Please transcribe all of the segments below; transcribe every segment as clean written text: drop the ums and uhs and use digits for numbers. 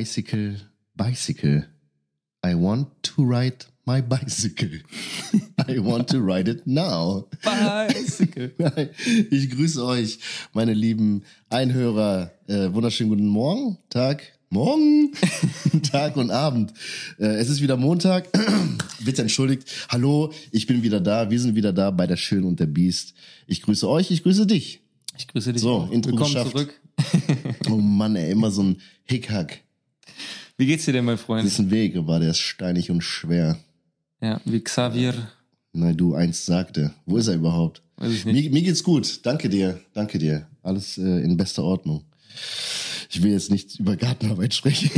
bicycle. I want to ride my bicycle. I want to ride it now. Bicycle. Ich grüße euch, meine lieben Einhörer. Wunderschönen guten Morgen, Tag und Abend. Es ist wieder Montag. Bitte entschuldigt. Hallo, ich bin wieder da. Wir sind wieder da bei der Schön und der Biest. Ich grüße euch, ich grüße dich. Ich grüße dich. So, Intro Willkommen geschafft. Zurück. Oh Mann, ey, immer so ein Hickhack. Wie geht's dir denn, mein Das Freund? ist ein Weg, aber der ist steinig und schwer. Ja, wie Xavier. Du einst sagte. Wo ist er überhaupt? Weiß ich nicht. Mir geht's gut. Danke dir. Alles in bester Ordnung. Ich will jetzt nicht über Gartenarbeit sprechen.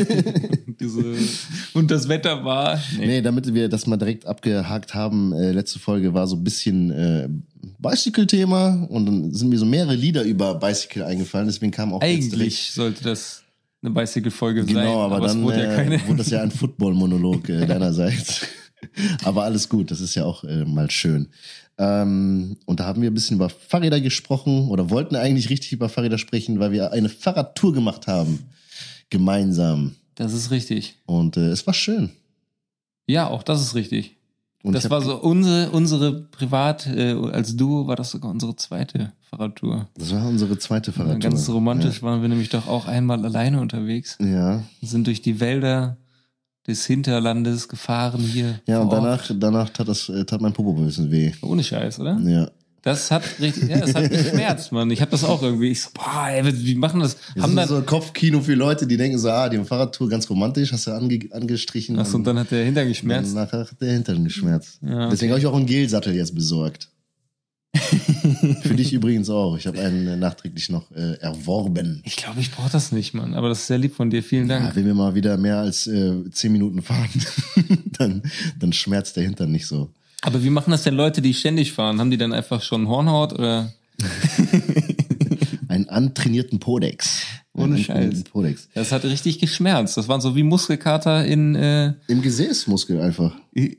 Und das Wetter war... Nee, damit wir das mal direkt abgehakt haben. Letzte Folge war so ein bisschen Bicycle-Thema und dann sind mir so mehrere Lieder über Bicycle eingefallen. Deswegen kam auch jetzt direkt... Eigentlich sollte das eine Bicycle-Folge sein. Genau, aber dann es wurde ja keine. wurde das ja ein Football-Monolog deinerseits. Aber alles gut, das ist ja auch mal schön. Und da haben wir ein bisschen über Fahrräder gesprochen oder wollten eigentlich richtig über Fahrräder sprechen, weil wir eine Fahrradtour gemacht haben. Gemeinsam. Das ist richtig. Und es war schön. Ja, auch das ist richtig. Und das war so unsere privat, als Duo war das sogar unsere zweite Fahrradtour. Das war unsere zweite Fahrradtour. Ganz romantisch waren wir nämlich doch auch einmal alleine unterwegs. Ja. Sind durch die Wälder des Hinterlandes gefahren hier. Ja, und vor Ort. danach tat mein Popo ein bisschen weh. Ohne Scheiß, oder? Ja. Das hat richtig, ja, das hat geschmerzt, Mann. Ich hab das auch irgendwie. Ich so, boah, ey, wie machen das? Das ist so Kopfkino für Leute, die denken so, die haben Fahrradtour ganz romantisch, hast du angestrichen. Achso, und dann hat der Hintern geschmerzt. Nachher hat der Hintern geschmerzt. Ja, okay. Deswegen habe ich auch einen Gelsattel jetzt besorgt. Für dich übrigens auch. Ich habe einen nachträglich noch erworben. Ich glaube, ich brauche das nicht, Mann. Aber das ist sehr lieb von dir. Vielen Dank. Ja, wenn wir mal wieder mehr als 10 Minuten fahren, dann schmerzt der Hintern nicht so. Aber wie machen das denn Leute, die ständig fahren? Haben die dann einfach schon Hornhaut oder? Einen antrainierten Podex. Ohne Scheiß. Podex. Das hat richtig geschmerzt. Das waren so wie Muskelkater in... Im Gesäßmuskel einfach.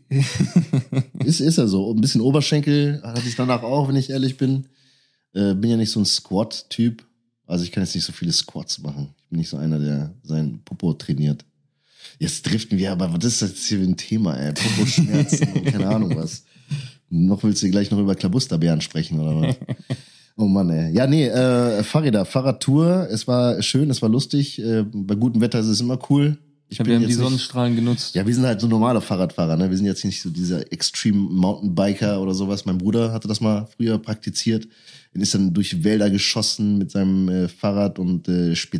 ist ja so. Ein bisschen Oberschenkel hatte ich danach auch, wenn ich ehrlich bin. Bin ja nicht so ein Squat-Typ. Also ich kann jetzt nicht so viele Squats machen. Ich bin nicht so einer, der seinen Popo trainiert. Jetzt driften wir, aber was ist das jetzt hier für ein Thema, ey? Popo-Schmerzen und keine Ahnung was. Noch willst du gleich noch über Klabusterbären sprechen, oder was? Oh Mann, ey. Ja, nee, Fahrradtour. Es war schön, es war lustig. Bei gutem Wetter ist es immer cool. Wir haben die Sonnenstrahlen genutzt. Ja, wir sind halt so normale Fahrradfahrer, ne? Wir sind jetzt nicht so dieser Extreme Mountainbiker oder sowas. Mein Bruder hatte das mal früher praktiziert. Er ist dann durch Wälder geschossen mit seinem Fahrrad und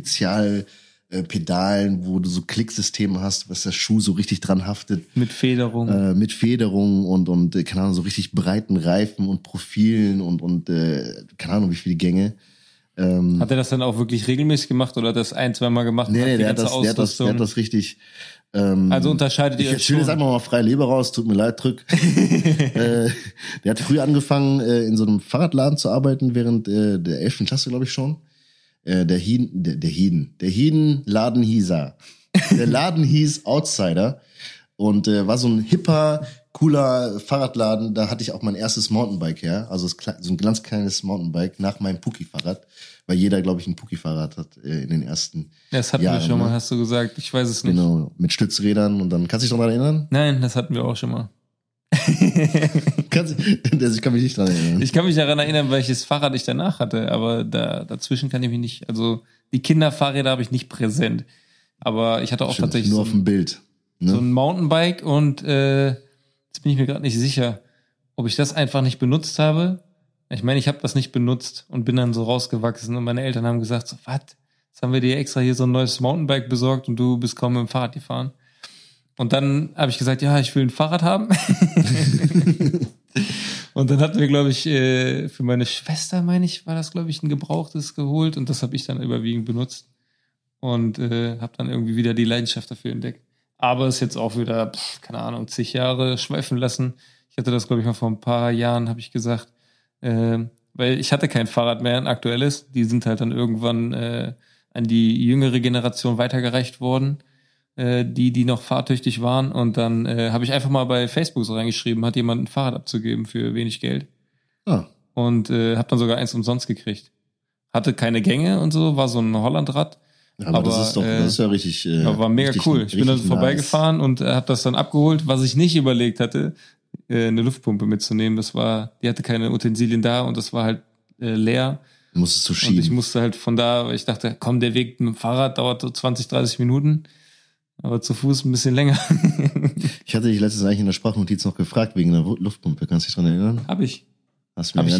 Spezialpedalen, wo du so Klicksysteme hast, was der Schuh so richtig dran haftet. Mit Federung. Und keine Ahnung, so richtig breiten Reifen und Profilen und keine Ahnung, wie viele Gänge. Hat er das dann auch wirklich regelmäßig gemacht oder hat er das ein-, zweimal gemacht? Nee, der hat das richtig. Also unterscheidet ihr euch schon. Ich will jetzt einfach mal frei Leber raus, tut mir leid, drück. Der hat früh angefangen, in so einem Fahrradladen zu arbeiten, während der 11. Klasse, glaube ich schon. Der Hieden-Laden hieß er. Der Laden hieß Outsider und war so ein hipper, cooler Fahrradladen. Da hatte ich auch mein erstes Mountainbike her. Also so ein ganz kleines Mountainbike nach meinem Pucki-Fahrrad. Weil jeder, glaube ich, ein Pucki-Fahrrad hat in den ersten Das hatten Jahren, wir schon mal, ne? hast du gesagt. Ich weiß es nicht. Genau, mit Stützrädern und dann, kannst du dich noch daran erinnern? Nein, das hatten wir auch schon mal. Ich kann mich nicht dran erinnern. Ich kann mich daran erinnern, welches Fahrrad ich danach hatte, aber dazwischen kann ich mich nicht, also die Kinderfahrräder habe ich nicht präsent. Aber ich hatte auch tatsächlich nur auf dem Bild. Ne? So ein Mountainbike und jetzt bin ich mir gerade nicht sicher, ob ich das einfach nicht benutzt habe. Ich meine, ich habe das nicht benutzt und bin dann so rausgewachsen und meine Eltern haben gesagt, so, was? Jetzt haben wir dir extra hier so ein neues Mountainbike besorgt und du bist kaum mit dem Fahrrad gefahren. Und dann habe ich gesagt, ja, ich will ein Fahrrad haben. Und dann hatten wir, glaube ich, für meine Schwester, meine ich, war das, glaube ich, ein gebrauchtes geholt und das habe ich dann überwiegend benutzt und habe dann irgendwie wieder die Leidenschaft dafür entdeckt. Aber ist jetzt auch wieder, keine Ahnung, 10 Jahre schweifen lassen. Ich hatte das, glaube ich, mal vor ein paar Jahren, habe ich gesagt, weil ich hatte kein Fahrrad mehr, ein aktuelles. Die sind halt dann irgendwann an die jüngere Generation weitergereicht worden, die noch fahrtüchtig waren. Und dann habe ich einfach mal bei Facebook so reingeschrieben, hat jemand ein Fahrrad abzugeben für wenig Geld. Ah. Und habe dann sogar eins umsonst gekriegt. Hatte keine Gänge und so, war so ein Hollandrad. Aber das ist ja richtig. War mega richtig, cool. Ich bin dann richtig vorbeigefahren und habe das dann abgeholt, was ich nicht überlegt hatte, eine Luftpumpe mitzunehmen. Die hatte keine Utensilien da und das war halt leer. Musstest du Und schieben. ich musste halt von da, weil ich dachte, komm, der Weg mit dem Fahrrad dauert so 20, 30 Minuten. Aber zu Fuß ein bisschen länger. Ich hatte dich letztens eigentlich in der Sprachnotiz noch gefragt wegen der Luftpumpe. Kannst du dich dran erinnern? Hab ich. Hast du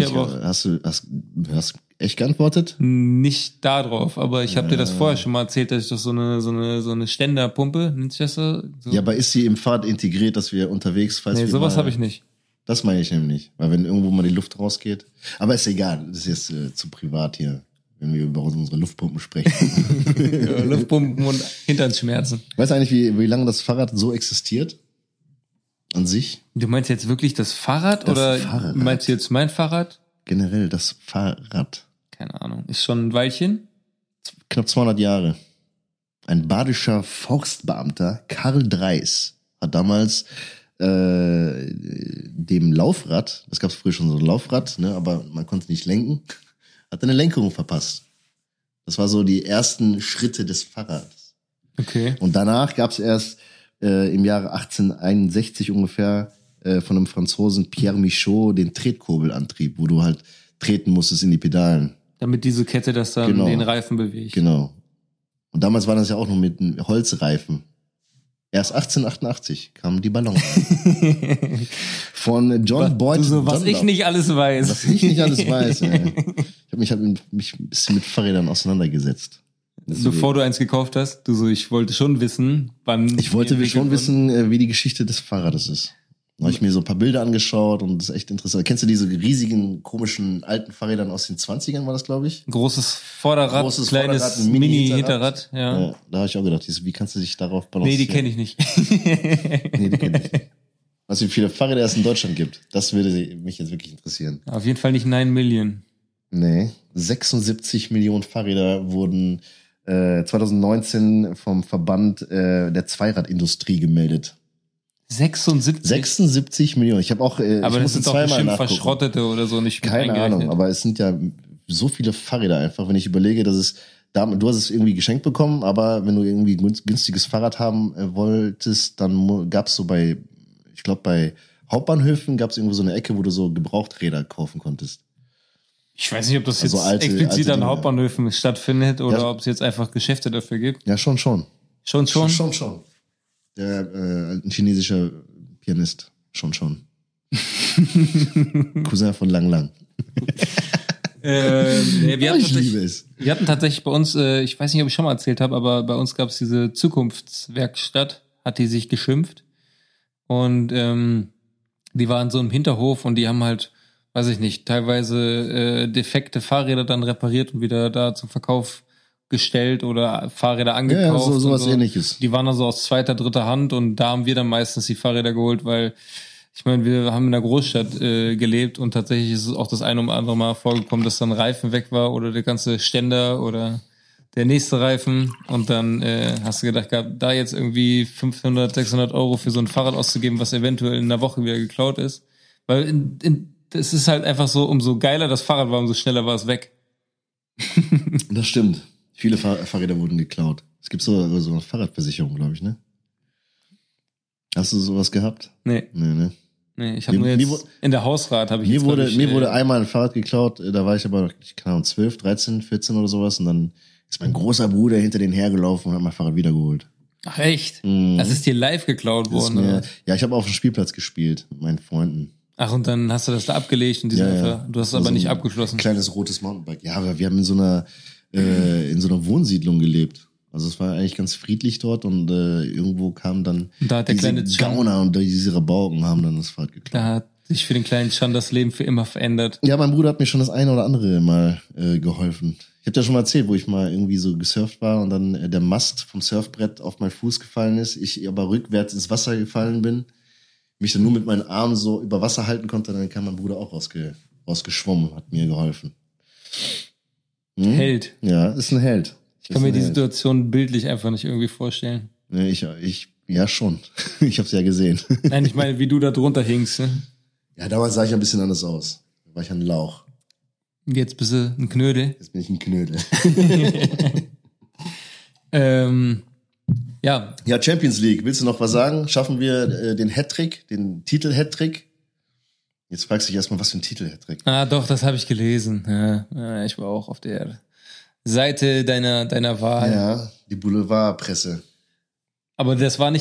echt geantwortet? Nicht da drauf, aber ich habe dir das vorher schon mal erzählt, dass ich doch so eine Ständerpumpe, nennt sich das so? Ja, aber ist sie im Fahrrad integriert, dass wir unterwegs, falls Nee, wir sowas habe ich nicht. Das meine ich nämlich. Weil wenn irgendwo mal die Luft rausgeht. Aber ist egal, das ist jetzt zu privat hier, wenn wir über unsere Luftpumpen sprechen. Ja, Luftpumpen und Hinternschmerzen. Weißt du eigentlich, wie lange das Fahrrad so existiert? An sich? Du meinst jetzt wirklich das Fahrrad oder Fahrrad. meinst du jetzt mein Fahrrad? Generell das Fahrrad. Keine Ahnung. Ist schon ein Weilchen? Knapp 200 Jahre. Ein badischer Forstbeamter, Karl Dreis, hat damals dem Laufrad, das gab es früher schon so ein Laufrad, ne, aber man konnte nicht lenken, hat eine Lenkung verpasst. Das war so die ersten Schritte des Fahrrads. Okay. Und danach gab es erst im Jahre 1861 ungefähr von einem Franzosen Pierre Michaud den Tretkurbelantrieb, wo du halt treten musstest in die Pedalen. Damit diese Kette das dann den Reifen bewegt. Genau. Und damals war das ja auch noch mit einem Holzreifen. Erst 1888 kamen die Ballons. Von John Boyd. Was ich nicht alles weiß. Was ich nicht alles weiß. Ich habe mich ein bisschen mit Fahrrädern auseinandergesetzt. Bevor du eins gekauft hast, ich wollte schon wissen, wann. Ich wollte schon wissen, wie die Geschichte des Fahrrades ist. Da habe ich mir so ein paar Bilder angeschaut und das ist echt interessant. Kennst du diese riesigen, komischen, alten Fahrrädern aus den 20ern, war das, glaube ich? Großes Vorderrad, kleines Mini-Hinterrad. Ja. Da habe ich auch gedacht, wie kannst du dich darauf balancieren? Nee, die kenne ich nicht. Nee, die kenne ich nicht. Was, wie viele Fahrräder es in Deutschland gibt, das würde mich jetzt wirklich interessieren. Auf jeden Fall nicht 9 Million. Nee, 76 Millionen Fahrräder wurden 2019 vom Verband der Zweiradindustrie gemeldet. 76 Millionen. Ich habe auch, aber ich das sind doch bestimmt verschrottete oder so nicht. Keine Ahnung, aber es sind ja so viele Fahrräder einfach, wenn ich überlege, dass es, du hast es irgendwie geschenkt bekommen, aber wenn du irgendwie günstiges Fahrrad haben wolltest, dann gab es so ich glaube bei Hauptbahnhöfen gab es irgendwo so eine Ecke, wo du so Gebrauchträder kaufen konntest. Ich weiß nicht, ob das jetzt explizit an Hauptbahnhöfen stattfindet oder ob es jetzt einfach Geschäfte dafür gibt. Ja, schon. Schon. Ein chinesischer Pianist. Schon. Cousin von Lang Lang. Wir hatten tatsächlich bei uns, ich weiß nicht, ob ich schon mal erzählt habe, aber bei uns gab es diese Zukunftswerkstatt, hat die sich geschimpft. Und die waren so im Hinterhof und die haben halt, weiß ich nicht, teilweise defekte Fahrräder dann repariert und wieder da zum Verkauf gestellt oder Fahrräder angekauft. Ja, sowas Ähnliches. Die waren also aus zweiter, dritter Hand und da haben wir dann meistens die Fahrräder geholt, weil ich meine, wir haben in einer Großstadt gelebt und tatsächlich ist es auch das eine oder andere Mal vorgekommen, dass dann Reifen weg war oder der ganze Ständer oder der nächste Reifen und dann hast du gedacht, da jetzt irgendwie 500, 600 Euro für so ein Fahrrad auszugeben, was eventuell in einer Woche wieder geklaut ist. Weil es ist halt einfach so, umso geiler das Fahrrad war, umso schneller war es weg. Das stimmt. Viele Fahrräder wurden geklaut. Es gibt so eine Fahrradversicherung, glaube ich, ne? Hast du sowas gehabt? Nee. Nee, ich habe nur jetzt in der Hausrat habe ich mir wurde einmal ein Fahrrad geklaut, da war ich aber noch, keine Ahnung, 12, 13, 14 oder sowas und dann ist mein großer Bruder hinter den hergelaufen und hat mein Fahrrad wiedergeholt. Ach echt? Das ist dir live geklaut worden? Ja, ich habe auf dem Spielplatz gespielt mit meinen Freunden. Ach, und dann hast du das da abgelegt und du hast es aber nicht abgeschlossen. Kleines rotes Mountainbike. Ja, aber wir haben in so einer Wohnsiedlung gelebt. Also es war eigentlich ganz friedlich dort und irgendwo kamen dann da hat der kleine Gauner und diese Rabauken haben dann das Fahrrad geklaut. Da hat sich für den kleinen Chan das Leben für immer verändert. Ja, mein Bruder hat mir schon das eine oder andere Mal geholfen. Ich habe ja schon mal erzählt, wo ich mal irgendwie so gesurft war und dann der Mast vom Surfbrett auf meinen Fuß gefallen ist, ich aber rückwärts ins Wasser gefallen bin, mich dann nur mit meinen Armen so über Wasser halten konnte, dann kam mein Bruder auch rausgeschwommen, hat mir geholfen. Held. Ja, ist ein Held. Ich kann mir die Situation bildlich einfach nicht irgendwie vorstellen. Nee, ja schon. Ich hab's ja gesehen. Nein, ich meine, wie du da drunter hingst. Ne? Ja, damals sah ich ein bisschen anders aus. Da war ich ein Lauch. Jetzt bist du ein Knödel. Jetzt bin ich ein Knödel. Ja. Ja, Champions League. Willst du noch was sagen? Schaffen wir den Hattrick, den Titel-Hattrick? Jetzt fragst du dich erstmal, was für ein Titel-Hattrick? Ah, doch, das habe ich gelesen. Ja, ich war auch auf der Seite deiner Wahl. Ja, die Boulevardpresse. Aber das war nicht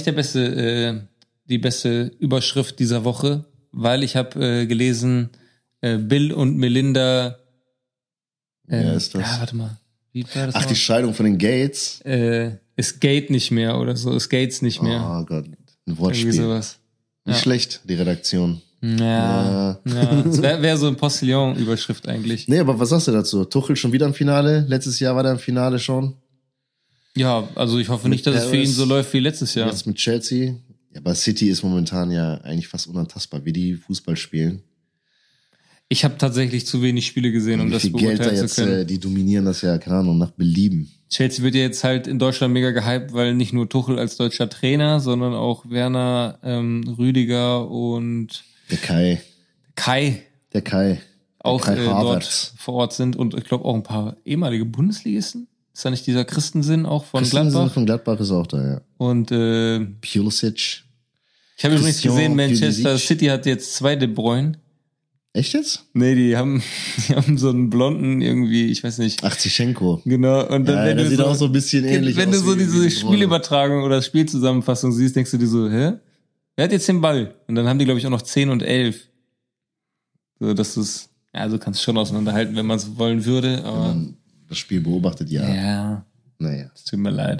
die beste Überschrift dieser Woche, weil ich habe gelesen, Bill und Melinda. Wer ist das? Ja, warte mal. Wie war das Ach, noch? die Scheidung von den Gates. Es geht nicht mehr oder so. Es geht's nicht mehr. Oh Gott, ein Irgendwie Wortspiel. sowas. Nicht schlecht, die Redaktion. Ja. Das wäre so ein Postillon-Überschrift eigentlich. Nee, aber was sagst du dazu? Tuchel schon wieder im Finale? Letztes Jahr war der im Finale schon. Ja, also ich hoffe Mit nicht, dass es für ihn Paris. so läuft wie letztes Jahr. Jetzt mit Chelsea. Ja, aber City ist momentan ja eigentlich fast unantastbar, wie die Fußball spielen. Ich habe tatsächlich zu wenig Spiele gesehen, um Wie das viel Geld da beurteilen jetzt, zu können. die dominieren das ja, keine Ahnung, nach Belieben. Chelsea wird ja jetzt halt in Deutschland mega gehypt, weil nicht nur Tuchel als deutscher Trainer, sondern auch Werner, Rüdiger und Der Kai. Kai Der auch Kai dort Havertz. vor Ort sind und ich glaube auch ein paar ehemalige Bundesligisten. Ist da nicht dieser Christensen auch von Christensen Gladbach? von Gladbach ist auch da, ja. Und Pulisic. ich habe übrigens Christian gesehen, Manchester Pulisic. City hat jetzt 2 De Bruyne. Echt jetzt? Nee, die haben so einen blonden irgendwie, ich weiß nicht. Ach, Zichenko. Genau. Und dann, Ja, wenn der du sieht auch so ein bisschen ähnlich wenn aus. du so wie diese De Bruyne. Spielübertragung oder Spielzusammenfassung siehst, denkst du dir so, hä? Wer hat jetzt den Ball? Und dann haben die, glaube ich, auch noch 10 und 11. So, das ist, ja, also kannst du schon auseinanderhalten, wenn man es wollen würde, Wenn aber man das Spiel beobachtet, ja. ja, Naja. es tut mir leid.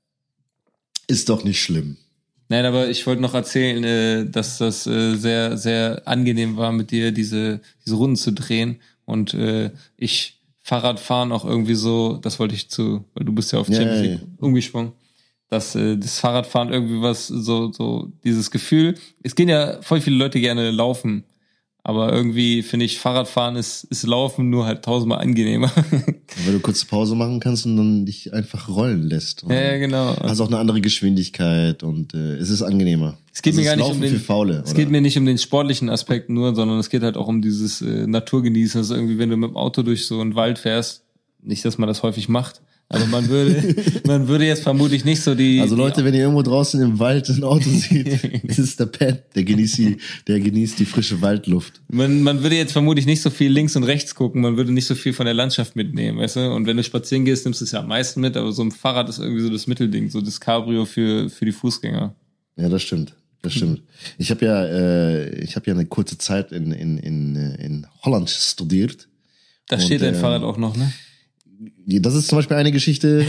Ist doch nicht schlimm. Nein, aber ich wollte noch erzählen, dass das sehr, sehr angenehm war, mit dir diese Runden zu drehen. Und ich Fahrradfahren auch irgendwie so, das wollte ich weil du bist ja auf Champions League umgesprungen, dass das Fahrradfahren irgendwie was, so dieses Gefühl, es gehen ja voll viele Leute gerne laufen, aber irgendwie finde ich, Fahrradfahren ist Laufen nur halt 1000-mal angenehmer. Weil du kurz Pause machen kannst und dann dich einfach rollen lässt. Und Ja, genau. hast auch eine andere Geschwindigkeit und es ist angenehmer. Es geht mir gar nicht Laufen um den, für Faule, es geht mir nicht um den sportlichen Aspekt nur, sondern es geht halt auch um dieses Naturgenießen. Also irgendwie, wenn du mit dem Auto durch so einen Wald fährst, nicht, dass man das häufig macht, aber man würde jetzt vermutlich nicht so Also Leute, wenn ihr irgendwo draußen im Wald ein Auto seht, das ist der Pat, der genießt die frische Waldluft. Man würde jetzt vermutlich nicht so viel links und rechts gucken, man würde nicht so viel von der Landschaft mitnehmen, weißt du? Und wenn du spazieren gehst, nimmst du es ja am meisten mit, aber so ein Fahrrad ist irgendwie so das Mittelding, so das Cabrio für die Fußgänger. Ja, das stimmt. Das stimmt. Ich habe ja eine kurze Zeit in Holland studiert. Da steht dein Fahrrad auch noch, ne? Das ist zum Beispiel eine Geschichte.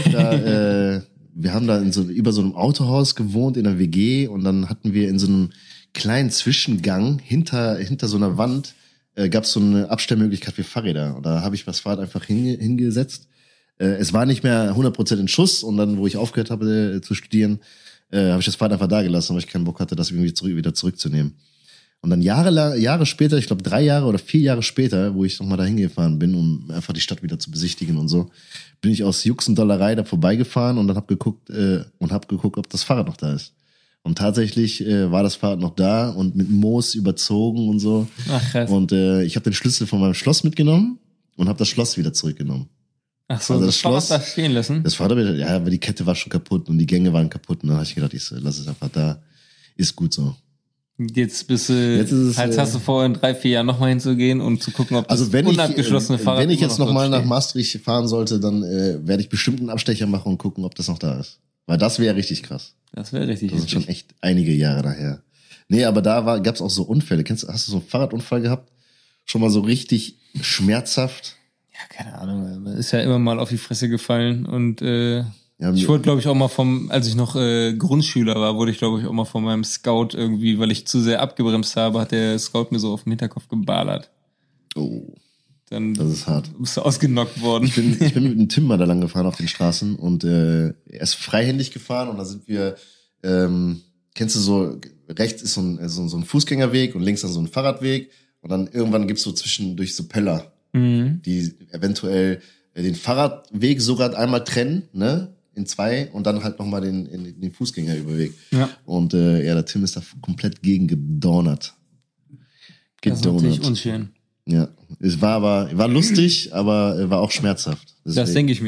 Wir haben da über so einem Autohaus gewohnt in einer WG und dann hatten wir in so einem kleinen Zwischengang hinter so einer Wand gab es so eine Abstellmöglichkeit für Fahrräder. Und da habe ich das Fahrrad einfach hingesetzt. Es war nicht mehr 100% in Schuss und dann, wo ich aufgehört habe zu studieren, habe ich das Fahrrad einfach da gelassen, weil ich keinen Bock hatte, das irgendwie wieder zurückzunehmen. Und dann Jahre später, ich glaube 3 Jahre oder 4 Jahre später, wo ich nochmal da hingefahren bin, um einfach die Stadt wieder zu besichtigen und so, bin ich aus Jux und Dollerei da vorbeigefahren und dann hab geguckt, ob das Fahrrad noch da ist. Und tatsächlich war das Fahrrad noch da und mit Moos überzogen und so. Ach, krass. Und ich habe den Schlüssel von meinem Schloss mitgenommen und habe das Schloss wieder zurückgenommen. Ach so, Also das Fahrrad da stehen lassen? Das Fahrrad, ja, aber die Kette war schon kaputt und die Gänge waren kaputt. Und dann habe ich gedacht, lass es einfach da. Ist gut so. Jetzt bist du, hast du vor, in 3-4 Jahren nochmal hinzugehen und zu gucken, ob das unabgeschlossene Fahrrad wenn ich jetzt nochmal nach steht. Maastricht fahren sollte, dann werde ich bestimmt einen Abstecher machen und gucken, ob das noch da ist. Weil das wäre richtig krass. Das wäre richtig. Das ist schon echt einige Jahre daher. Nee, aber da gab's auch so Unfälle. Hast du so einen Fahrradunfall gehabt? Schon mal so richtig schmerzhaft? Ja, keine Ahnung. Man ist ja immer mal auf die Fresse gefallen und Ja, ich wurde, glaube ich, auch mal als ich noch Grundschüler war, wurde ich, glaube ich, auch mal von meinem Scout irgendwie, weil ich zu sehr abgebremst habe, hat der Scout mir so auf den Hinterkopf geballert. Oh, Dann das ist hart. bist du ausgenockt worden. Ich bin mit einem Timber da lang gefahren auf den Straßen und er ist freihändig gefahren und da sind wir, kennst du so, rechts ist so ein Fußgängerweg und links dann so ein Fahrradweg und dann irgendwann gibt's so zwischendurch so Pöller, die eventuell den Fahrradweg sogar einmal trennen, ne, in 2 und dann halt nochmal den Fußgängerüberweg. Ja. Und der Tim ist da komplett gegen gedonnert. Das ist natürlich unschön. Ja, es war lustig, aber war auch schmerzhaft. Das Deswegen. denke ich mir.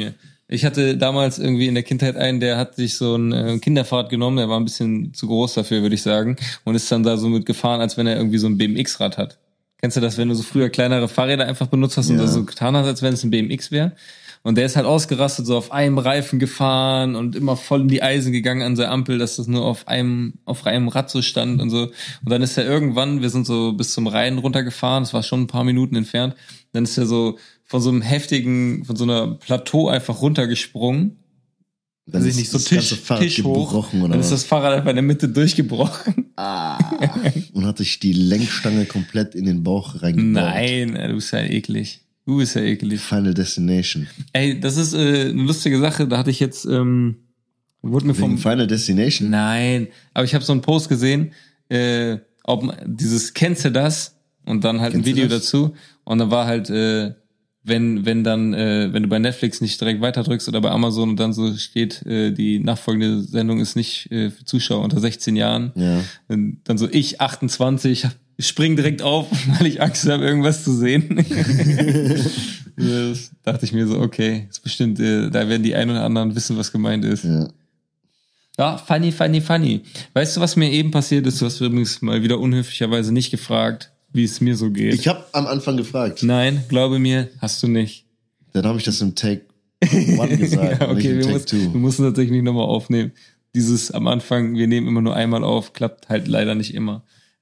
Ich hatte damals irgendwie in der Kindheit einen, der hat sich so ein Kinderfahrrad genommen, der war ein bisschen zu groß dafür, würde ich sagen, und ist dann da so mitgefahren, als wenn er irgendwie so ein BMX-Rad hat. Kennst du das, wenn du so früher kleinere Fahrräder einfach benutzt hast und das so getan hast, als wenn es ein BMX wäre? Und der ist halt ausgerastet, so auf einem Reifen gefahren und immer voll in die Eisen gegangen an der Ampel, dass das nur auf einem Rad so stand und so. Und dann ist er irgendwann, wir sind so bis zum Rhein runtergefahren, das war schon ein paar Minuten entfernt, dann ist er so von so einer Plateau einfach runtergesprungen. Dann ist nicht so Tisch hoch. Oder dann ist das Fahrrad einfach in der Mitte durchgebrochen. Und hat sich die Lenkstange komplett in den Bauch reingebaut. Nein, du bist ja eklig. Final Destination. Ey, das ist eine lustige Sache. Da hatte ich jetzt wurde mir vom Final Destination? Nein, aber ich habe so einen Post gesehen, kennst du das? Und dann halt ein Video dazu. Und dann war halt wenn du bei Netflix nicht direkt weiterdrückst oder bei Amazon und dann so steht, die nachfolgende Sendung ist nicht für Zuschauer unter 16 Jahren. Ja. Dann so ich 28 spring direkt auf, weil ich Angst habe, irgendwas zu sehen. Das dachte ich mir so, okay, ist bestimmt, da werden die ein oder anderen wissen, was gemeint ist. Ja, funny. Weißt du, was mir eben passiert ist? Du hast übrigens mal wieder unhöflicherweise nicht gefragt, wie es mir so geht. Ich habe am Anfang gefragt. Nein, glaube mir, hast du nicht. Dann habe ich das im Take 1 gesagt. Ja, okay, nicht im Take 2. wir mussten tatsächlich nicht nochmal aufnehmen. Dieses am Anfang, wir nehmen immer nur einmal auf, klappt halt leider nicht immer.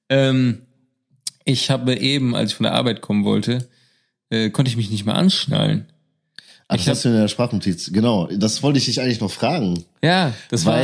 Ich habe eben, als ich von der Arbeit kommen wollte, konnte ich mich nicht mehr anschnallen. Ach, das hast du in der Sprachnotiz. Genau, das wollte ich dich eigentlich noch fragen. Ja,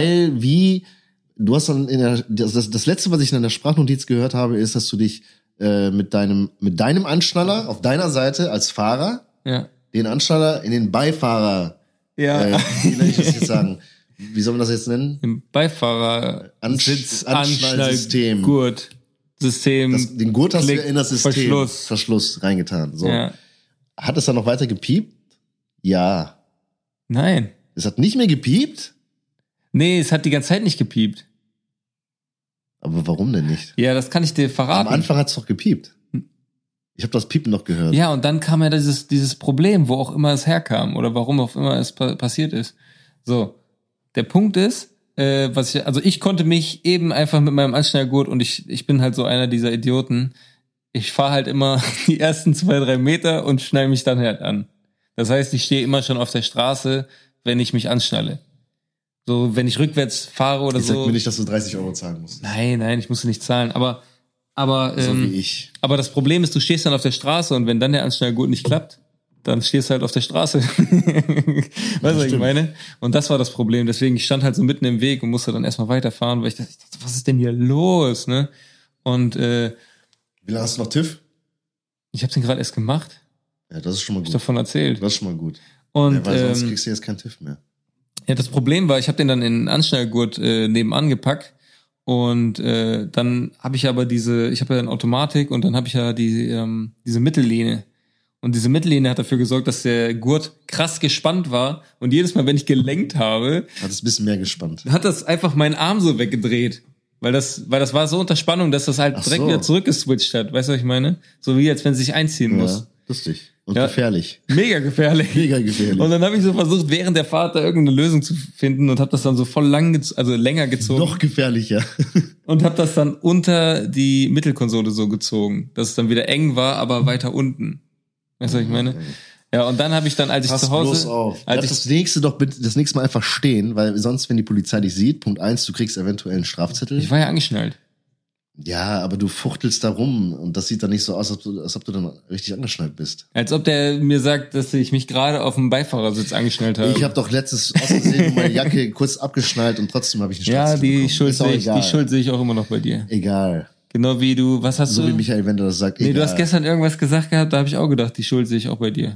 du hast dann das letzte, was ich in der Sprachnotiz gehört habe, ist, dass du dich mit deinem Anschnaller auf deiner Seite als Fahrer, den Anschnaller in den Beifahrer, wie soll ich das jetzt sagen? Wie soll man das jetzt nennen? Im Beifahrer Anschnallsystem. Gurtsystem. Den Gurt hast du in das System. Verschluss reingetan. So. Ja. Hat es dann noch weiter gepiept? Ja. Nein. Es hat nicht mehr gepiept? Nee, es hat die ganze Zeit nicht gepiept. Aber warum denn nicht? Ja, das kann ich dir verraten. Am Anfang hat's doch gepiept. Ich habe das Piepen noch gehört. Ja, und dann kam ja dieses Problem, wo auch immer es herkam oder warum auch immer es passiert ist. So, der Punkt ist, ich konnte mich eben einfach mit meinem Anschnallgurt und ich bin halt so einer dieser Idioten. Ich fahre halt immer die ersten 2-3 Meter und schnall mich dann halt an. Das heißt, ich stehe immer schon auf der Straße, wenn ich mich anschnalle. So, wenn ich rückwärts fahre oder so. Sag mir nicht, dass du 30 € zahlen musst. Nein, ich musste nicht zahlen. Aber so wie ich. Aber das Problem ist, du stehst dann auf der Straße und wenn dann der Anschnallgurt nicht klappt, dann stehst du halt auf der Straße. Weißt du, was ich meine? Und das war das Problem. Deswegen, ich stand halt so mitten im Weg und musste dann erstmal weiterfahren, weil ich dachte, was ist denn hier los, ne? Und wie lange hast du noch TÜV? Ich habe den gerade erst gemacht. Ja, das ist schon mal gut. Hab ich davon erzählt. Das ist schon mal gut. Und weil sonst kriegst du jetzt keinen TÜV mehr. Ja, das Problem war, ich habe den dann in den Anschnallgurt nebenan gepackt und dann habe ich aber ich habe ja eine Automatik und dann habe ich ja diese Mittellehne. Und diese Mittellehne hat dafür gesorgt, dass der Gurt krass gespannt war und jedes Mal, wenn ich gelenkt habe, hat es ein bisschen mehr gespannt. Hat das einfach meinen Arm so weggedreht. Weil das war so unter Spannung, dass das halt direkt wieder zurückgeswitcht hat. Weißt du, was ich meine? So wie als wenn sie sich einziehen muss. Lustig. Und gefährlich. Mega gefährlich. Und dann habe ich so versucht, während der Fahrt da irgendeine Lösung zu finden und habe das dann so voll länger gezogen. Noch gefährlicher. Und habe das dann unter die Mittelkonsole so gezogen, dass es dann wieder eng war, aber weiter unten. Weißt du, was ich meine? Ja, und dann habe ich dann, als ich zu Hause... Pass bloß auf. Das nächste Mal einfach stehen, weil sonst, wenn die Polizei dich sieht, Punkt 1, du kriegst eventuell einen Strafzettel. Ich war ja angeschnallt. Ja, aber du fuchtelst da rum und das sieht dann nicht so aus, als ob du dann richtig angeschnallt bist. Als ob der mir sagt, dass ich mich gerade auf dem Beifahrersitz angeschnallt habe. Ich habe doch letztes aus Versehen meine Jacke kurz abgeschnallt und trotzdem habe ich einen Strafzettel bekommen. Die Schuld sehe ich auch immer noch bei dir. Egal. Genau wie du, was hast du? So wie Michael Wender das sagt, egal. Nee, du hast gestern irgendwas gesagt gehabt, da habe ich auch gedacht, die Schuld sehe ich auch bei dir.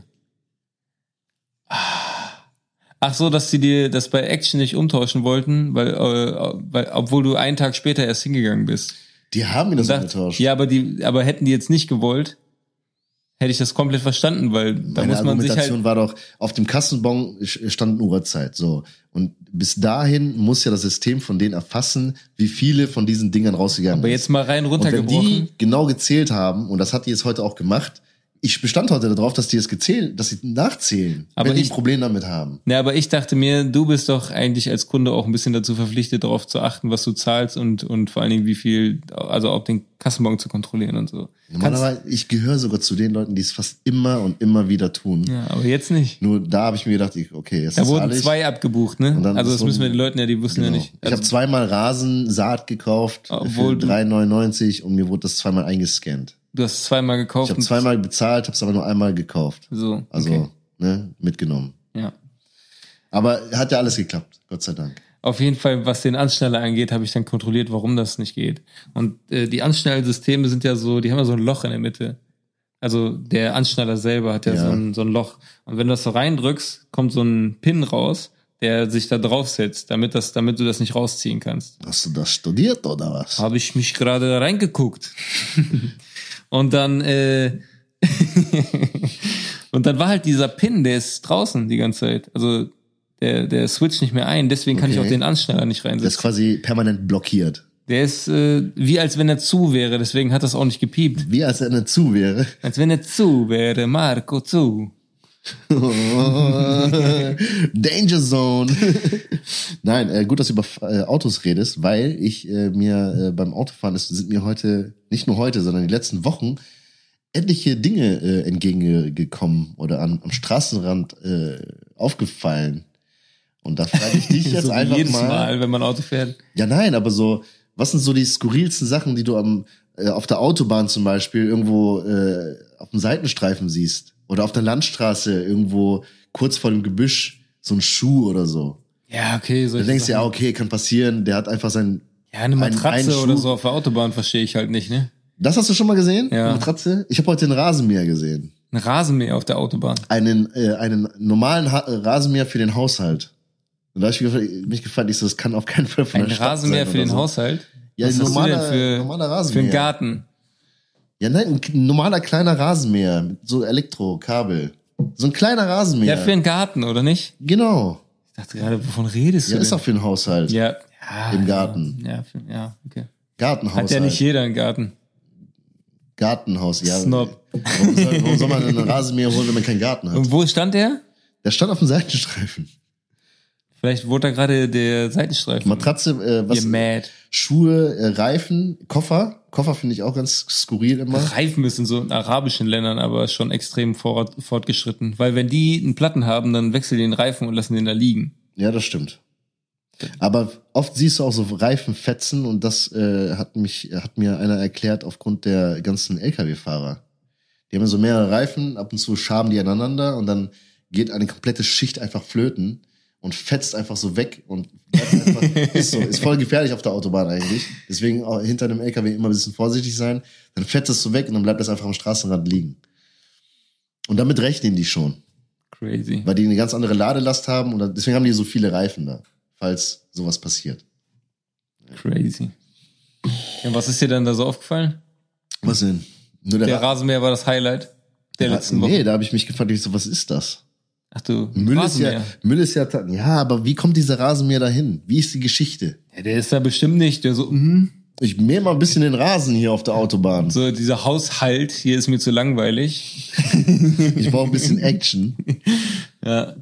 Ach so, dass sie dir das bei Action nicht umtauschen wollten, weil obwohl du einen Tag später erst hingegangen bist. Die haben mir das umgetauscht. Ja, aber hätten die jetzt nicht gewollt, hätte ich das komplett verstanden, weil da meine muss man sich halt... Argumentation war doch, auf dem Kassenbon stand eine Uhrzeit, so. Und bis dahin muss ja das System von denen erfassen, wie viele von diesen Dingern rausgegangen sind. Aber jetzt mal rein runtergebrochen. Und wenn die genau gezählt haben, und das hat die jetzt heute auch gemacht, ich bestand heute darauf, dass die dass sie nachzählen, Aber wenn die ich- ein Problem damit haben. Ja, aber ich dachte mir, du bist doch eigentlich als Kunde auch ein bisschen dazu verpflichtet, darauf zu achten, was du zahlst und vor allen Dingen wie viel, also auch den Kassenbon zu kontrollieren und so. Normalerweise, ich gehöre sogar zu den Leuten, die es fast immer und immer wieder tun. Ja, aber jetzt nicht. Nur da habe ich mir gedacht, okay, jetzt Da ist wurden alles. 2 abgebucht, ne? Und dann Also ist das so müssen wir ein- den Leuten ja, die wussten ja Genau. nicht. Ich habe Also, zweimal Rasensaat gekauft Obwohl für du- 3,99 und mir wurde das zweimal eingescannt. du hast 2-mal gekauft. Ich habe und- zweimal bezahlt, habe es aber nur einmal gekauft. So, Also okay. mitgenommen. Ja. Aber hat ja alles geklappt, Gott sei Dank. Auf jeden Fall, was den Anschneller angeht, habe ich dann kontrolliert, warum das nicht geht. Und die Anschnallsysteme sind ja so, die haben ja so ein Loch in der Mitte. Also der Anschneller selber hat ja, Ja. so ein Loch. Und wenn du das so reindrückst, kommt so ein Pin raus, der sich da draufsetzt, damit du das nicht rausziehen kannst. Hast du das studiert oder was? Habe ich mich gerade reingeguckt. Und dann und dann war halt dieser Pin, der ist draußen die ganze Zeit. Also der switcht nicht mehr ein, deswegen kann ich Okay. auch den Anschneller nicht Das ist reinsetzen. quasi permanent blockiert. Der ist wie als wenn er zu wäre, deswegen hat das auch nicht gepiept. Wie als er eine zu wäre. Als wenn er zu wäre, Marco zu. Danger Zone. Nein, gut, dass du über Autos redest, weil ich mir beim Autofahren sind mir heute, nicht nur heute, sondern die letzten Wochen etliche Dinge entgegengekommen oder am Straßenrand aufgefallen. Und da frage ich dich jetzt So wie einfach jedes mal. Mal, wenn man Auto fährt. Ja, nein, aber so, was sind so die skurrilsten Sachen, die du auf der Autobahn zum Beispiel irgendwo auf dem Seitenstreifen siehst? Oder auf der Landstraße irgendwo kurz vor dem Gebüsch so ein Schuh oder so. Ja, okay. Da denkst du, ja, okay, kann passieren, der hat einfach sein... Ja, eine Matratze einen oder Schuh. so auf der Autobahn verstehe ich halt nicht, ne? Das hast du schon mal gesehen? Ja. Eine Matratze? Ich habe heute den Rasenmäher gesehen. Ein Rasenmäher auf der Autobahn. Einen normalen Rasenmäher für den Haushalt. Und da habe ich mich gefragt, ich so, das kann auf keinen Fall von Ein der Stadt Rasenmäher sein für oder den so. Haushalt? Ja, Was ein hast du normaler denn normaler für Rasenmäher. einen Garten? Ja, nein, ein normaler kleiner Rasenmäher mit so Elektrokabel. So ein kleiner Rasenmäher. Ja, für einen Garten, oder nicht? Genau. Ich dachte gerade, wovon redest du Ja, ist denn? auch für den Haushalt. Ja. Im Garten. Ja, okay. Gartenhaushalt. Hat ja nicht jeder einen Garten. Gartenhaus, ja. Snob. Warum soll man einen Rasenmäher holen, wenn man keinen Garten hat? Und wo stand der? Der stand auf dem Seitenstreifen. Vielleicht wurde da gerade der Seitenstreifen Matratze, was? gemäht. Schuhe, Reifen, Koffer. Koffer finde ich auch ganz skurril immer. Reifen ist in so in arabischen Ländern aber schon extrem fortgeschritten. Weil wenn die einen Platten haben, dann wechseln die den Reifen und lassen den da liegen. Ja, das stimmt. Aber oft siehst du auch so Reifenfetzen und das hat mir einer erklärt aufgrund der ganzen LKW-Fahrer. Die haben ja so mehrere Reifen, ab und zu schaben die aneinander und dann geht eine komplette Schicht einfach flöten und fetzt einfach so weg und bleibt einfach, ist voll gefährlich auf der Autobahn eigentlich. Deswegen auch hinter einem LKW immer ein bisschen vorsichtig sein. Dann fetzt es so weg und dann bleibt das einfach am Straßenrand liegen. Und damit rechnen die schon, Crazy. weil die eine ganz andere Ladelast haben und deswegen haben die so viele Reifen da, falls sowas passiert. Crazy. Ja, was ist dir dann da so aufgefallen? Was denn? Nur Der Rasenmäher war das Highlight der letzten Woche. Nee, da habe ich mich gefragt, ich so, was ist das? Ach du, Müll Rasenmäher. ist ja, aber wie kommt dieser Rasenmäher dahin? Wie ist die Geschichte? Ja, der ist da bestimmt nicht. Der so, Ich mähe mal ein bisschen den Rasen hier auf der Autobahn. so dieser Haushalt, hier ist mir zu langweilig. Ich brauche ein bisschen Action. Ja.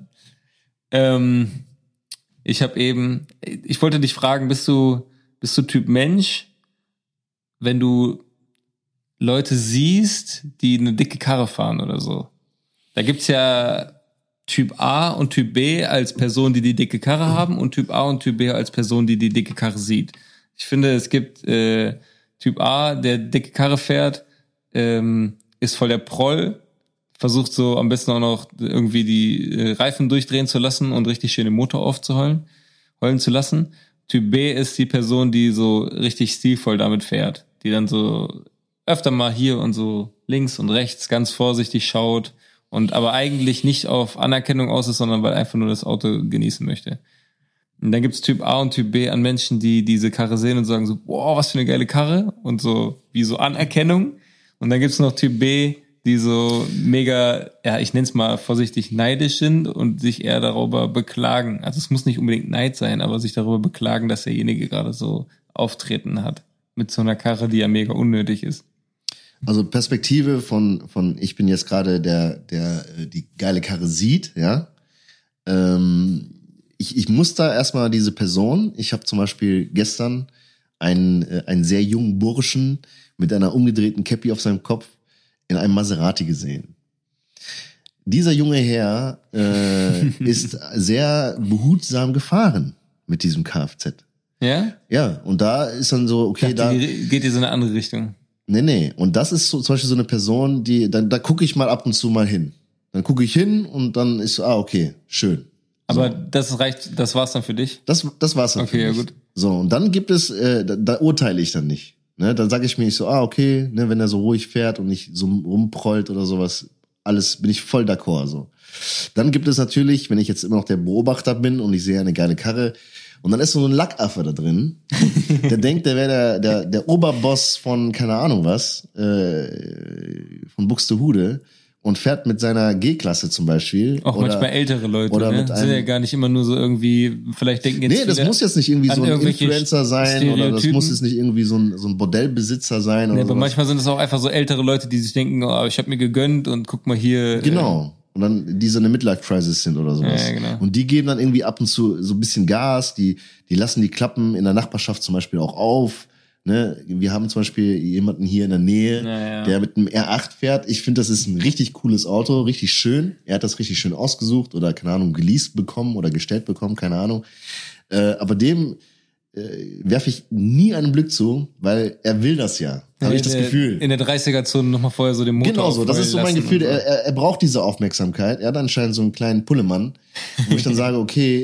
Ich wollte dich fragen, bist du Typ Mensch, wenn du Leute siehst, die eine dicke Karre fahren oder so? Da gibt's ja Typ A und Typ B als Person, die dicke Karre haben und Typ A und Typ B als Person, die dicke Karre sieht. Ich finde, es gibt Typ A, der dicke Karre fährt, ist voll der Proll, versucht so am besten auch noch irgendwie die Reifen durchdrehen zu lassen und richtig schön den Motor heulen zu lassen. Typ B ist die Person, die so richtig stilvoll damit fährt, die dann so öfter mal hier und so links und rechts ganz vorsichtig schaut und aber eigentlich nicht auf Anerkennung aus ist, sondern weil einfach nur das Auto genießen möchte. Und dann gibt's Typ A und Typ B an Menschen, die diese Karre sehen und sagen so, boah, was für eine geile Karre und so wie so Anerkennung. Und dann gibt's noch Typ B, die so mega, ja, ich nenn's mal vorsichtig neidisch sind und sich eher darüber beklagen. Also es muss nicht unbedingt Neid sein, aber sich darüber beklagen, dass derjenige gerade so Auftreten hat mit so einer Karre, die ja mega unnötig ist. Also Perspektive von ich bin jetzt gerade der die geile Karre sieht, ja. Ich muss da erstmal diese Person, ich habe zum Beispiel gestern einen sehr jungen Burschen mit einer umgedrehten Käppi auf seinem Kopf in einem Maserati gesehen. Dieser junge Herr ist sehr behutsam gefahren mit diesem Kfz. Ja? Ja, und da ist dann so, okay, da geht ihr so eine andere Richtung. Nee. Und das ist so, zum Beispiel so eine Person, da gucke ich mal ab und zu mal hin. Dann gucke ich hin und dann ist so, okay, schön. Aber das reicht, das war's dann für dich? Das war's dann für mich. Okay, ja gut. So, und dann gibt es, da urteile ich dann nicht. Ne? Dann sage ich mir nicht so, okay, ne, wenn er so ruhig fährt und nicht so rumprollt oder sowas, alles bin ich voll d'accord. So. Dann gibt es natürlich, wenn ich jetzt immer noch der Beobachter bin und ich sehe eine geile Karre, und dann ist so ein Lackaffe da drin, der denkt, der wäre der Oberboss von keine Ahnung was, von Buxtehude und fährt mit seiner G-Klasse zum Beispiel. Auch manchmal ältere Leute, oder ne? mit Sind ja gar nicht immer nur so irgendwie, vielleicht denken jetzt nee, das muss jetzt nicht irgendwie so ein Influencer sein oder das muss jetzt nicht irgendwie so ein Bordellbesitzer sein. Nee, oder aber manchmal sind es auch einfach so ältere Leute, die sich denken, oh, ich habe mir gegönnt und guck mal hier. Genau. Und dann die so eine Midlife-Crisis sind oder sowas. Ja, genau. Und die geben dann irgendwie ab und zu so ein bisschen Gas, die lassen die Klappen in der Nachbarschaft zum Beispiel auch auf. Ne? Wir haben zum Beispiel jemanden hier in der Nähe, der mit einem R8 fährt. Ich finde, das ist ein richtig cooles Auto, richtig schön. Er hat das richtig schön ausgesucht oder, keine Ahnung, geleast bekommen oder gestellt bekommen, keine Ahnung. Aber dem werfe ich nie einen Blick zu, weil er will das ja. Habe ich das Gefühl. In der 30er-Zone nochmal vorher so den Motor Genau so, das ist so mein Gefühl. So. Er braucht diese Aufmerksamkeit. Er hat anscheinend so einen kleinen Pullemann, wo ich dann sage, okay,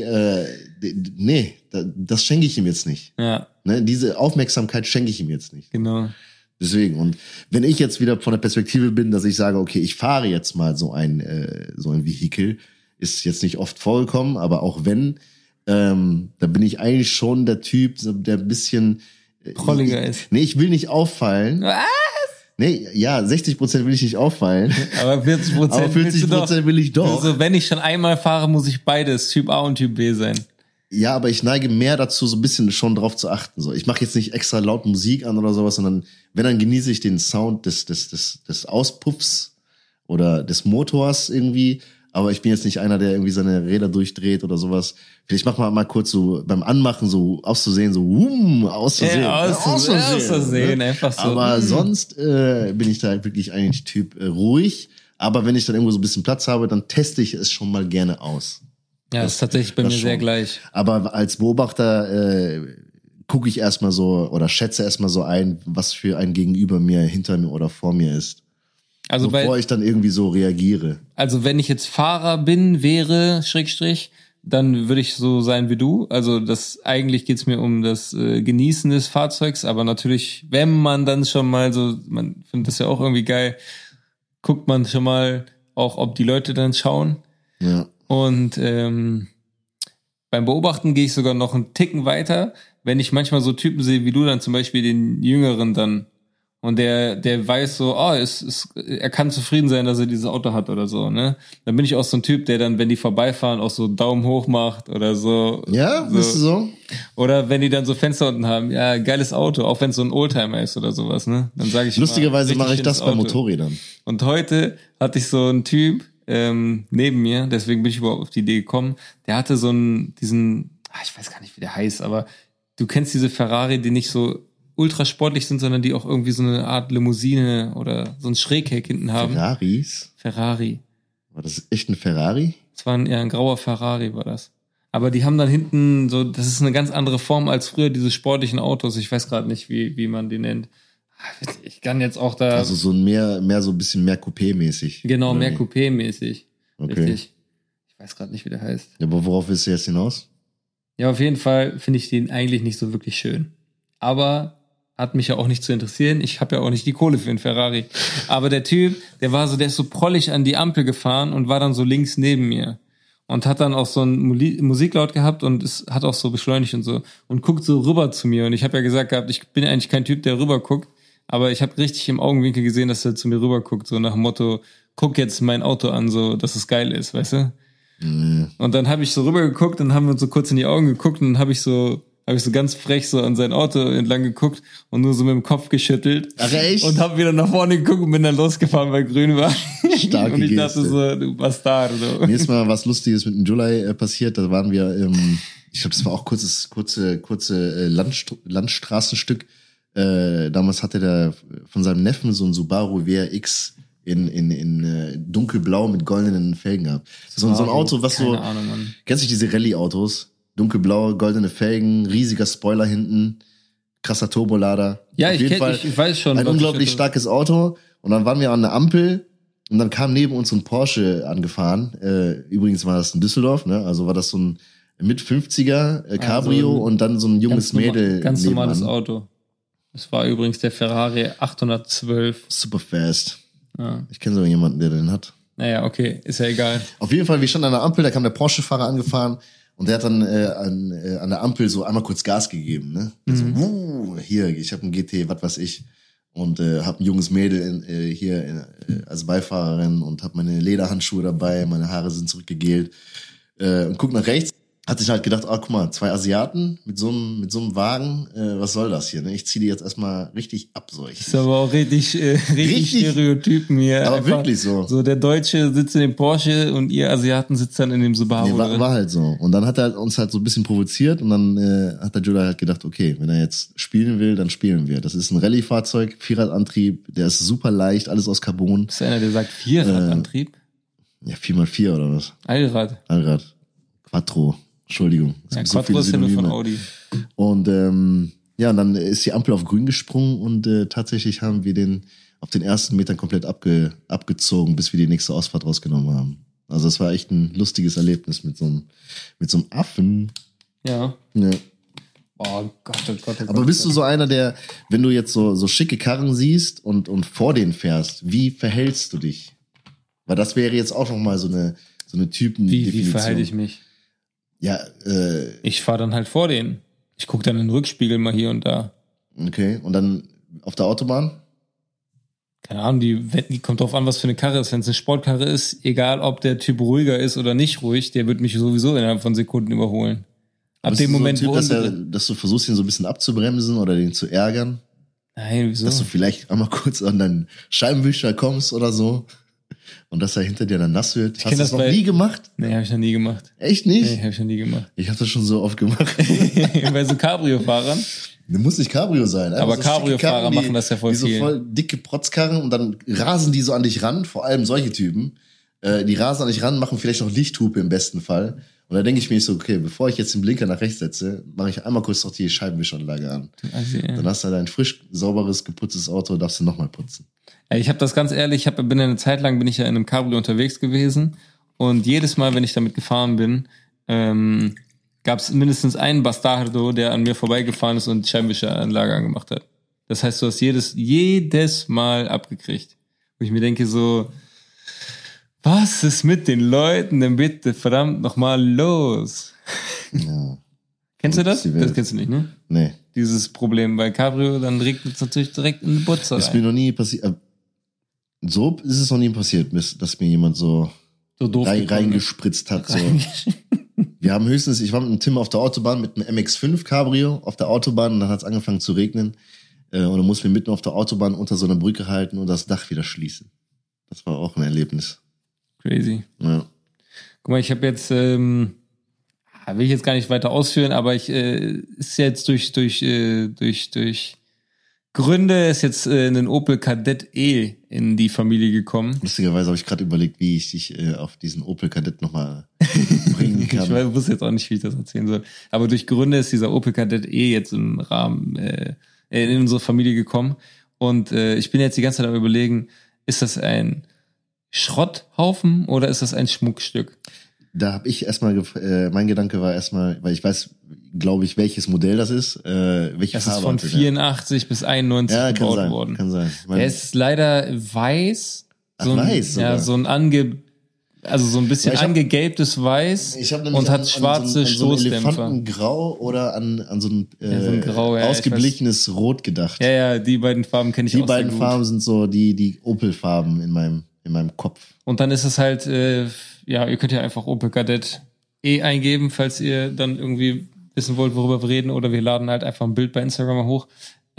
nee, das schenke ich ihm jetzt nicht. Ja. Ne, diese Aufmerksamkeit schenke ich ihm jetzt nicht. Genau. Deswegen. Und wenn ich jetzt wieder von der Perspektive bin, dass ich sage, okay, ich fahre jetzt mal so ein Vehikel, ist jetzt nicht oft vorgekommen, aber auch wenn, da bin ich eigentlich schon der Typ, der ein bisschen prolliger ist. Nee, ich will nicht auffallen. Was? Nee, ja, 60% will ich nicht auffallen. Aber 40%, aber 40% will ich doch. Also wenn ich schon einmal fahre, muss ich beides, Typ A und Typ B sein. Ja, aber ich neige mehr dazu, so ein bisschen schon drauf zu achten. So, ich mache jetzt nicht extra laut Musik an oder sowas, sondern wenn, dann genieße ich den Sound des Auspuffs oder des Motors irgendwie. Aber ich bin jetzt nicht einer, der irgendwie seine Räder durchdreht oder sowas. Vielleicht machen wir mal kurz so beim Anmachen so auszusehen, so auszusehen. Ja, auszusehen, ne? Einfach so. Aber sonst bin ich da wirklich eigentlich Typ ruhig. Aber wenn ich dann irgendwo so ein bisschen Platz habe, dann teste ich es schon mal gerne aus. Ja, das ist tatsächlich bei mir schon. Sehr gleich. Aber als Beobachter gucke ich erstmal so oder schätze erstmal so ein, was für ein Gegenüber mir, hinter mir oder vor mir ist. Also bevor ich dann irgendwie so reagiere. Also wenn ich jetzt Fahrer wäre, dann würde ich so sein wie du. Also eigentlich geht's mir um das Genießen des Fahrzeugs, aber natürlich, wenn man dann schon mal so, man findet das ja auch irgendwie geil, guckt man schon mal auch, ob die Leute dann schauen. Ja. Und beim Beobachten gehe ich sogar noch einen Ticken weiter, wenn ich manchmal so Typen sehe wie du, dann zum Beispiel den Jüngeren dann. Und der weiß so, er kann zufrieden sein, dass er dieses Auto hat oder so, ne? Dann bin ich auch so ein Typ, der dann, wenn die vorbeifahren, auch so Daumen hoch macht oder so. Ja, bist du so? Oder wenn die dann so Fenster unten haben, ja, geiles Auto, auch wenn es so ein Oldtimer ist oder sowas, ne? Dann sage ich lustigerweise mache ich das bei Motorrädern. Und heute hatte ich so einen Typ neben mir, deswegen bin ich überhaupt auf die Idee gekommen, der hatte so ich weiß gar nicht, wie der heißt, aber du kennst diese Ferrari, die nicht so ultra sportlich sind, sondern die auch irgendwie so eine Art Limousine oder so ein Schrägheck hinten haben. Ferrari. War das echt ein Ferrari? Es war ein grauer Ferrari, war das. Aber die haben dann hinten so, das ist eine ganz andere Form als früher diese sportlichen Autos. Ich weiß gerade nicht, wie man die nennt. Ich kann jetzt auch da... Also so mehr so ein bisschen mehr Coupé-mäßig. Genau, mehr Coupé-mäßig. Okay. Richtig. Ich weiß gerade nicht, wie der heißt. Ja, aber worauf willst du jetzt hinaus? Ja, auf jeden Fall finde ich den eigentlich nicht so wirklich schön. Aber hat mich ja auch nicht zu interessieren. Ich habe ja auch nicht die Kohle für einen Ferrari. Aber der Typ, der ist so prollig an die Ampel gefahren und war dann so links neben mir. Und hat dann auch so ein Musiklaut gehabt und es hat auch so beschleunigt und so. Und guckt so rüber zu mir. Und ich habe ja gesagt gehabt, ich bin eigentlich kein Typ, der rüber guckt. Aber ich habe richtig im Augenwinkel gesehen, dass er zu mir rüber guckt. So nach dem Motto, guck jetzt mein Auto an, so dass es geil ist, weißt du? Mhm. Und dann habe ich so rüber geguckt und haben wir uns so kurz in die Augen geguckt und dann habe ich so habe ich so ganz frech so an sein Auto entlang geguckt und nur so mit dem Kopf geschüttelt. Ach echt? Und habe wieder nach vorne geguckt und bin dann losgefahren, weil grün war. Starke und ich Geste. dachte so, du Bastard. Oder? Mir ist mal was Lustiges mit dem July passiert. Da waren wir, ich glaube, das war auch kurze Landstraßenstück. Damals hatte der von seinem Neffen so ein Subaru WRX in dunkelblau mit goldenen Felgen gehabt. So ein Auto, was keine so, Ahnung, Mann. kennst du diese Rallye-Autos? Dunkelblau, goldene Felgen, riesiger Spoiler hinten, krasser Turbolader. Ja, Auf jeden Fall ich weiß schon. ein was unglaublich ich starkes Auto. Und dann waren wir an der Ampel und dann kam neben uns so ein Porsche angefahren. Übrigens war das in Düsseldorf, ne? Also war das so ein mit 50er Cabrio Also und dann so ein junges Mädel. Ganz normales nebenan. Auto. Das war übrigens der Ferrari 812. Super fast. Ja. Ich kenne sogar jemanden, der den hat. Naja, okay, ist ja egal. Auf jeden Fall, wir standen an der Ampel, da kam der Porsche-Fahrer angefahren und der hat dann an der Ampel so einmal kurz Gas gegeben, ne? So, hier, ich habe ein GT, was weiß ich. Und habe ein junges Mädel als Beifahrerin und habe meine Lederhandschuhe dabei, meine Haare sind zurückgegelt. Und guck nach rechts. Hat sich halt gedacht, guck mal, 2 Asiaten mit so einem Wagen, was soll das hier? Ne? Ich ziehe die jetzt erstmal richtig ab, so. Ist aber auch richtig Stereotypen hier. Aber Einfach wirklich so. So der Deutsche sitzt in dem Porsche und ihr Asiaten sitzt dann in dem Subaru. Nee, war halt so. Und dann hat er uns halt so ein bisschen provoziert und dann hat der Judah halt gedacht, okay, wenn er jetzt spielen will, dann spielen wir. Das ist ein Rallye-Fahrzeug, Vierradantrieb, der ist super leicht, alles aus Carbon. Ist einer, der sagt Vierradantrieb? Ja, 4x4 oder was? Allrad. Allrad. Quattro. Entschuldigung. Es Ja, gibt so Quattro viele ist ja nur von Synonyme. Audi. Und ja, und dann ist die Ampel auf grün gesprungen und tatsächlich haben wir den auf den ersten Metern komplett abgezogen, bis wir die nächste Ausfahrt rausgenommen haben. Also es war echt ein lustiges Erlebnis mit so einem Affen. Ja. Ja. Oh Gott, oh Gott, oh Gott. Aber bist du so einer, der, wenn du jetzt so schicke Karren siehst und vor denen fährst, wie verhältst du dich? Weil das wäre jetzt auch noch mal so eine Typendefinition. Wie verhalte ich mich? Ja, Ich fahre dann halt vor denen. Ich gucke dann in den Rückspiegel mal hier und da. okay. Und dann auf der Autobahn? Keine Ahnung, die kommt drauf an, was für eine Karre ist. Wenn es eine Sportkarre ist, egal ob der Typ ruhiger ist oder nicht ruhig, der wird mich sowieso innerhalb von Sekunden überholen. Ab Bist dem du Moment, so ein wo Typ, dass du versuchst, ihn so ein bisschen abzubremsen oder den zu ärgern? Nein, wieso? Dass du vielleicht einmal kurz an deinen Scheibenwischer kommst oder so und dass er hinter dir dann nass wird. Hast du das noch nie gemacht? Nee, habe ich noch nie gemacht. Echt nicht? Nee, habe ich noch nie gemacht. Ich habe das schon so oft gemacht. Bei so Cabrio-Fahrern. Du musst nicht Cabrio sein. Aber so Cabrio-Fahrer Karren, machen das ja voll die viel. so voll dicke Protzkarren und dann rasen die so an dich ran, vor allem solche Typen. Die rasen an dich ran, machen vielleicht noch Lichthupe im besten Fall. Und da denke ich mir so, okay, bevor ich jetzt den Blinker nach rechts setze, mache ich einmal kurz noch die Scheibenwischanlage an. Also, ja. Dann hast du dein frisch, sauberes, geputztes Auto, darfst du nochmal putzen. Ich habe das ganz ehrlich, bin eine Zeit lang bin ich ja in einem Cabrio unterwegs gewesen und jedes Mal, wenn ich damit gefahren bin, gab es mindestens einen Bastardo, der an mir vorbeigefahren ist und die Scheibenwischeranlage angemacht hat. Das heißt, du hast jedes Mal abgekriegt. Wo ich mir denke so, was ist mit den Leuten denn bitte verdammt nochmal los? Ja. Kennst du das? Die Welt. Das kennst du nicht, ne? Nee. Dieses Problem bei Cabrio, dann regnet es natürlich direkt in den Butzer Ist mir rein. noch nie passiert. So ist es noch nie passiert, dass mir jemand so So doof gekommen ist. reingespritzt hat. So. Wir haben höchstens, ich war mit dem Tim auf der Autobahn mit einem MX-5 Cabrio auf der Autobahn und dann hat es angefangen zu regnen. Und dann mussten wir mitten auf der Autobahn unter so einer Brücke halten und das Dach wieder schließen. Das war auch ein Erlebnis. Crazy. Ja. Guck mal, ich habe jetzt, will ich jetzt gar nicht weiter ausführen, aber ist jetzt durch Gründe ist jetzt ein Opel Kadett E in die Familie gekommen. Lustigerweise habe ich gerade überlegt, wie ich dich auf diesen Opel Kadett nochmal bringen Ich kann. wusste jetzt auch nicht, wie ich das erzählen soll. Aber durch Gründe ist dieser Opel Kadett E jetzt im Rahmen in unsere Familie gekommen. Und ich bin jetzt die ganze Zeit am Überlegen, ist das ein Schrotthaufen oder ist das ein Schmuckstück? Da habe ich erstmal, mein Gedanke war erstmal, weil ich weiß, glaube ich, welches Modell das ist, welche Das ist Farbe von hatte der. 84 bis 91 Ja, kann gebaut sein, worden. kann sein. Ich meine, Der ist leider weiß. Ach, So ein, weiß sogar. ja, so ein bisschen Ja, ich hab- angegelbtes Weiß ich hab nämlich und hat schwarze an so ein Stoßdämpfer. Elefantengrau oder an so ein, Ja, so ein Grau, ja, ausgeblichenes Rot gedacht. Ja, die beiden Farben kenne ich Die auch sehr beiden gut. Farben sind so die Opel-Farben in meinem Kopf. Und dann ist es halt, ihr könnt ja einfach Opel Kadett E eingeben, falls ihr dann irgendwie wissen wollt, worüber wir reden, oder wir laden halt einfach ein Bild bei Instagram mal hoch.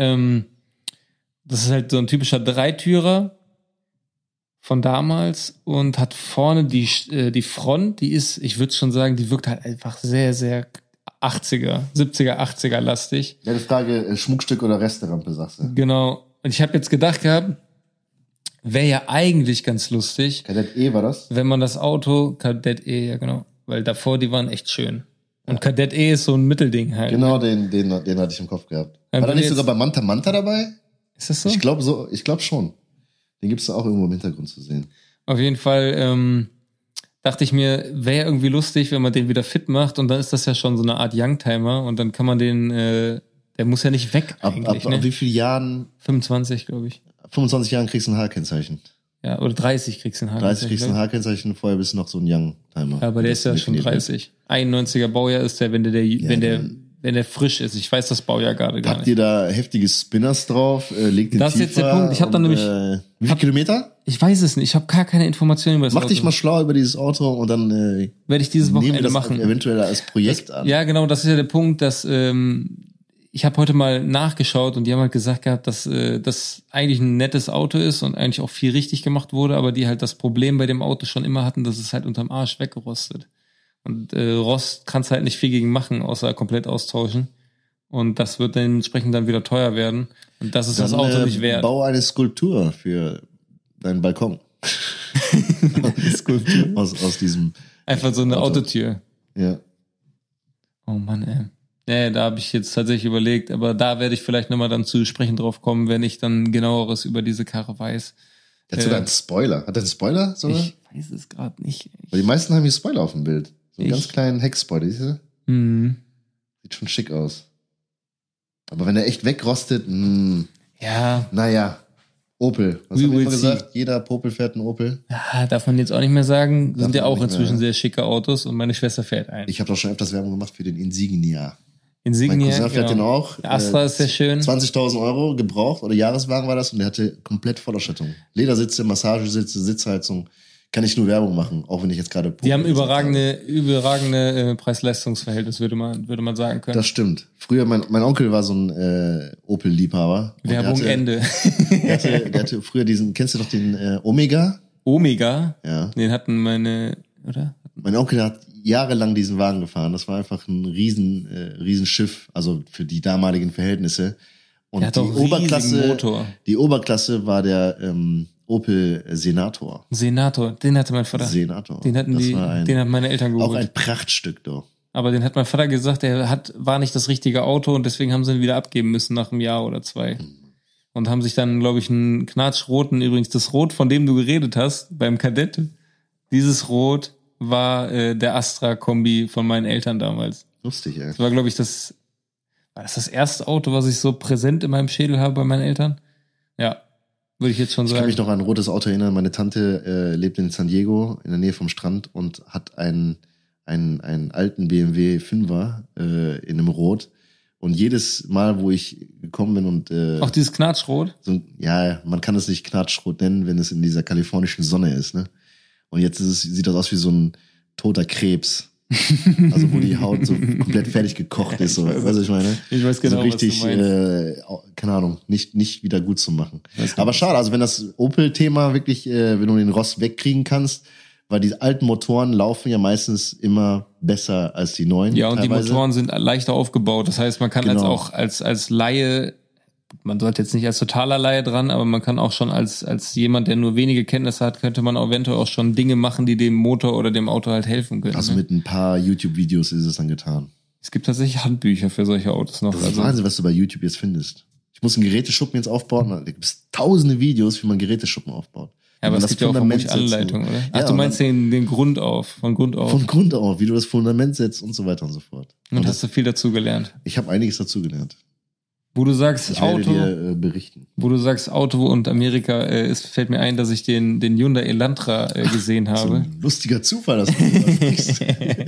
Das ist halt so ein typischer Dreitürer von damals und hat vorne die Front, die ist, ich würde schon sagen, die wirkt halt einfach sehr, sehr 80er, 70er, 80er lastig. Ja, die Frage, Schmuckstück oder Resterampe, sagst du? Genau. Und ich habe jetzt gedacht gehabt, wäre ja eigentlich ganz lustig. Kadett E war das? Wenn man das Auto, Kadett E, ja genau, weil davor, die waren echt schön. Und Kadett E ist so ein Mittelding halt. Genau, den hatte ich im Kopf gehabt. War da nicht sogar bei Manta Manta dabei? Ist das so? Ich glaube schon. Den gibt's da auch irgendwo im Hintergrund zu sehen. Auf jeden Fall dachte ich mir, wäre irgendwie lustig, wenn man den wieder fit macht und dann ist das ja schon so eine Art Youngtimer und dann kann man den, der muss ja nicht weg eigentlich. Ab wie vielen Jahren? 25, glaube ich. 25 Jahren kriegst du ein H-Kennzeichen. Ja, oder 30 kriegst du ein H-Kennzeichen. 30 kriegst du ein H-Kennzeichen, vorher bist du noch so ein Youngtimer. Ja, aber der ist ja schon 30. 91er Baujahr ist der, wenn der frisch ist. Ich weiß das Baujahr gerade gar nicht. Habt ihr da heftige Spinners drauf? Legt den Das ist jetzt der Punkt. Ich habe dann nämlich... wie viele Kilometer? Ich weiß es nicht. Ich habe gar keine Informationen über das Mach Auto. dich mal schlau über dieses Auto und dann werde ich dieses Wochenende machen. Eventuell als Projekt an. Ja, genau. Das ist ja der Punkt, dass ich habe heute mal nachgeschaut und die haben halt gesagt gehabt, dass das eigentlich ein nettes Auto ist und eigentlich auch viel richtig gemacht wurde, aber die halt das Problem bei dem Auto schon immer hatten, dass es halt unterm Arsch weggerostet. Und Rost kannst halt nicht viel gegen machen, außer komplett austauschen. Und das wird dementsprechend dann wieder teuer werden. Und das ist dann, das Auto nicht wert. Bau eine Skulptur für deinen Balkon. Skulptur? Aus diesem einfach so eine Auto. Autotür. Ja. Oh Mann, ey. Nee, da habe ich jetzt tatsächlich überlegt, aber da werde ich vielleicht nochmal dann zu sprechen drauf kommen, wenn ich dann genaueres über diese Karre weiß. Der hat sogar einen Spoiler. Hat der einen Spoiler sogar? Ich weiß es gerade nicht. Weil die meisten haben hier Spoiler auf dem Bild. So einen ganz kleinen Heckspoiler, siehst du? Mhm. Sieht schon schick aus. Aber wenn er echt wegrostet, ja. Naja. Opel. Was haben wir immer gesagt? Jeder Popel fährt einen Opel. Ja, darf man jetzt auch nicht mehr sagen. Sind ja auch inzwischen sehr schicke Autos und meine Schwester fährt einen. Ich habe doch schon öfters Werbung gemacht für den Insignia. Mein Cousin fährt den auch. Der Astra ist sehr schön. 20.000 Euro gebraucht oder Jahreswagen war das und der hatte komplett Vollausstattung. Ledersitze, Massagesitze, Sitzheizung. Kann ich nur Werbung machen, auch wenn ich jetzt gerade... Die haben überragende Preis-Leistungs-Verhältnis, würde man sagen können. Das stimmt. Früher, mein Onkel war so ein Opel-Liebhaber. Werbung Ende. Der hatte früher kennst du doch den Omega? Omega? Ja. Den hatten meine, oder? Mein Onkel hat jahrelang diesen Wagen gefahren. Das war einfach ein Riesenschiff, also für die damaligen Verhältnisse. Und der hat auch riesigen Motor. Die Oberklasse war der Opel Senator. Den hatte mein Vater. Senator. Den hat meine Eltern geholt. Auch ein Prachtstück, doch. Aber den hat mein Vater gesagt, war nicht das richtige Auto und deswegen haben sie ihn wieder abgeben müssen nach einem Jahr oder 2. Und haben sich dann, glaube ich, einen knatschroten, übrigens das Rot, von dem du geredet hast, beim Kadett, dieses Rot war der Astra-Kombi von meinen Eltern damals. Lustig, ey. Das war, glaube ich, war das erste Auto, was ich so präsent in meinem Schädel habe bei meinen Eltern? Ja, würde ich jetzt schon sagen. Ich kann mich noch an ein rotes Auto erinnern. Meine Tante lebt in San Diego, in der Nähe vom Strand und hat einen alten BMW 5er in einem Rot. Und jedes Mal, wo ich gekommen bin und... auch dieses Knatschrot? Ja, man kann es nicht Knatschrot nennen, wenn es in dieser kalifornischen Sonne ist, ne? Und jetzt sieht das aus wie so ein toter Krebs. Also wo die Haut so komplett fertig gekocht ist. So. Weißt du, was ich meine? Ich weiß genau, so richtig, was du meinst. Keine Ahnung, nicht wieder gut zu machen. Aber schade, also wenn das Opel-Thema wirklich, wenn du den Rost wegkriegen kannst, weil die alten Motoren laufen ja meistens immer besser als die neuen. Ja, und teilweise. die Motoren sind leichter aufgebaut. Das heißt, man kann als Laie, man sollte jetzt nicht als totaler Laie dran, aber man kann auch schon als jemand, der nur wenige Kenntnisse hat, könnte man eventuell auch schon Dinge machen, die dem Motor oder dem Auto halt helfen können. Also mit ein paar YouTube-Videos ist es dann getan. Es gibt tatsächlich Handbücher für solche Autos noch. Das ist Wahnsinn, was du bei YouTube jetzt findest. Ich muss einen Geräteschuppen jetzt aufbauen. Da gibt es tausende Videos, wie man Geräteschuppen aufbaut. Ja, aber es gibt ja auch vermutlich Anleitungen, oder? Ach, ja, du meinst den Grund auf, von Grund auf. Von Grund auf, wie du das Fundament setzt und so weiter und so fort. Und hast du viel dazu gelernt? Ich habe einiges dazu gelernt. Wo du sagst ich werde dir berichten. Wo du sagst Auto und Amerika, fällt mir ein, dass ich den Hyundai Elantra gesehen habe. So ein lustiger Zufall, dass du das kriegst.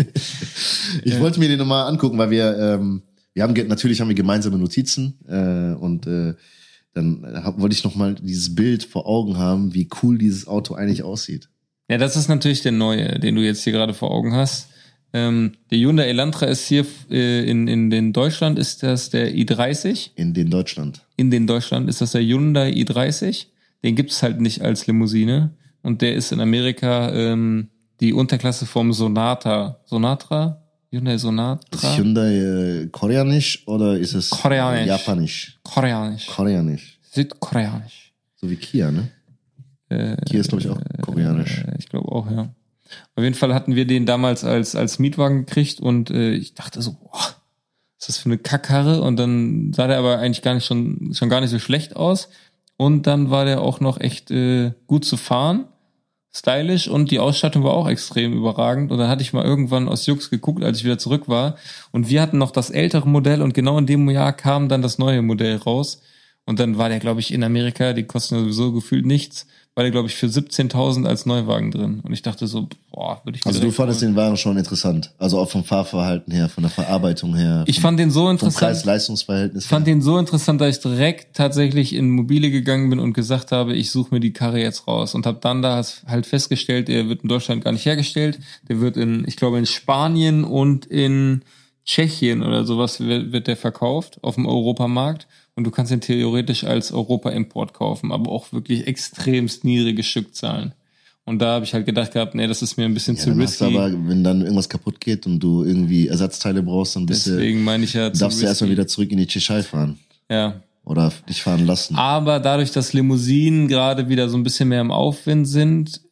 Ich wollte mir den nochmal angucken, weil natürlich haben wir gemeinsame Notizen und dann wollte ich nochmal dieses Bild vor Augen haben, wie cool dieses Auto eigentlich aussieht. Ja, das ist natürlich der neue, den du jetzt hier gerade vor Augen hast. Der Hyundai Elantra ist hier in den Deutschland ist das der i30. In den Deutschland. In den Deutschland ist das der Hyundai i30. Den gibt's halt nicht als Limousine. Und der ist in Amerika die Unterklasse vom Sonata. Hyundai Sonata. Ist Hyundai koreanisch oder ist es Koreanisch. japanisch? Koreanisch. Südkoreanisch. So wie Kia, ne? Kia ist, glaube ich, auch koreanisch. Ich glaube auch, ja. Auf jeden Fall hatten wir den damals als Mietwagen gekriegt und ich dachte so, boah, was ist das für eine Kackkarre? Und dann sah der aber eigentlich schon gar nicht so schlecht aus. Und dann war der auch noch echt gut zu fahren, stylisch, und die Ausstattung war auch extrem überragend. Und dann hatte ich mal irgendwann aus Jux geguckt, als ich wieder zurück war. Und wir hatten noch das ältere Modell und genau in dem Jahr kam dann das neue Modell raus. Und dann war der, glaube ich, in Amerika, die kosten ja sowieso gefühlt nichts, war der, glaube ich, für 17.000 als Neuwagen drin. Und ich dachte so, boah, würde ich mir Also du fandest den Wagen schon interessant. Also auch vom Fahrverhalten her, von der Verarbeitung her. Ich fand den so interessant. Vom Preis-Leistungs-Verhältnis. Ich fand den so interessant, dass ich direkt tatsächlich in Mobile gegangen bin und gesagt habe, ich suche mir die Karre jetzt raus. Und habe dann da halt festgestellt, der wird in Deutschland gar nicht hergestellt. Der wird ich glaube in Spanien und in Tschechien oder sowas wird der verkauft auf dem Europamarkt. Und du kannst ihn theoretisch als Europa-Import kaufen, aber auch wirklich extremst niedrige Stückzahlen. Und da habe ich halt gedacht gehabt, nee, das ist mir ein bisschen zu risky. Aber wenn dann irgendwas kaputt geht und du irgendwie Ersatzteile brauchst, dann Deswegen meine ich ja, darfst du erstmal wieder zurück in die Tschechei fahren. Ja. Oder dich fahren lassen. Aber dadurch, dass Limousinen gerade wieder so ein bisschen mehr im Aufwind sind,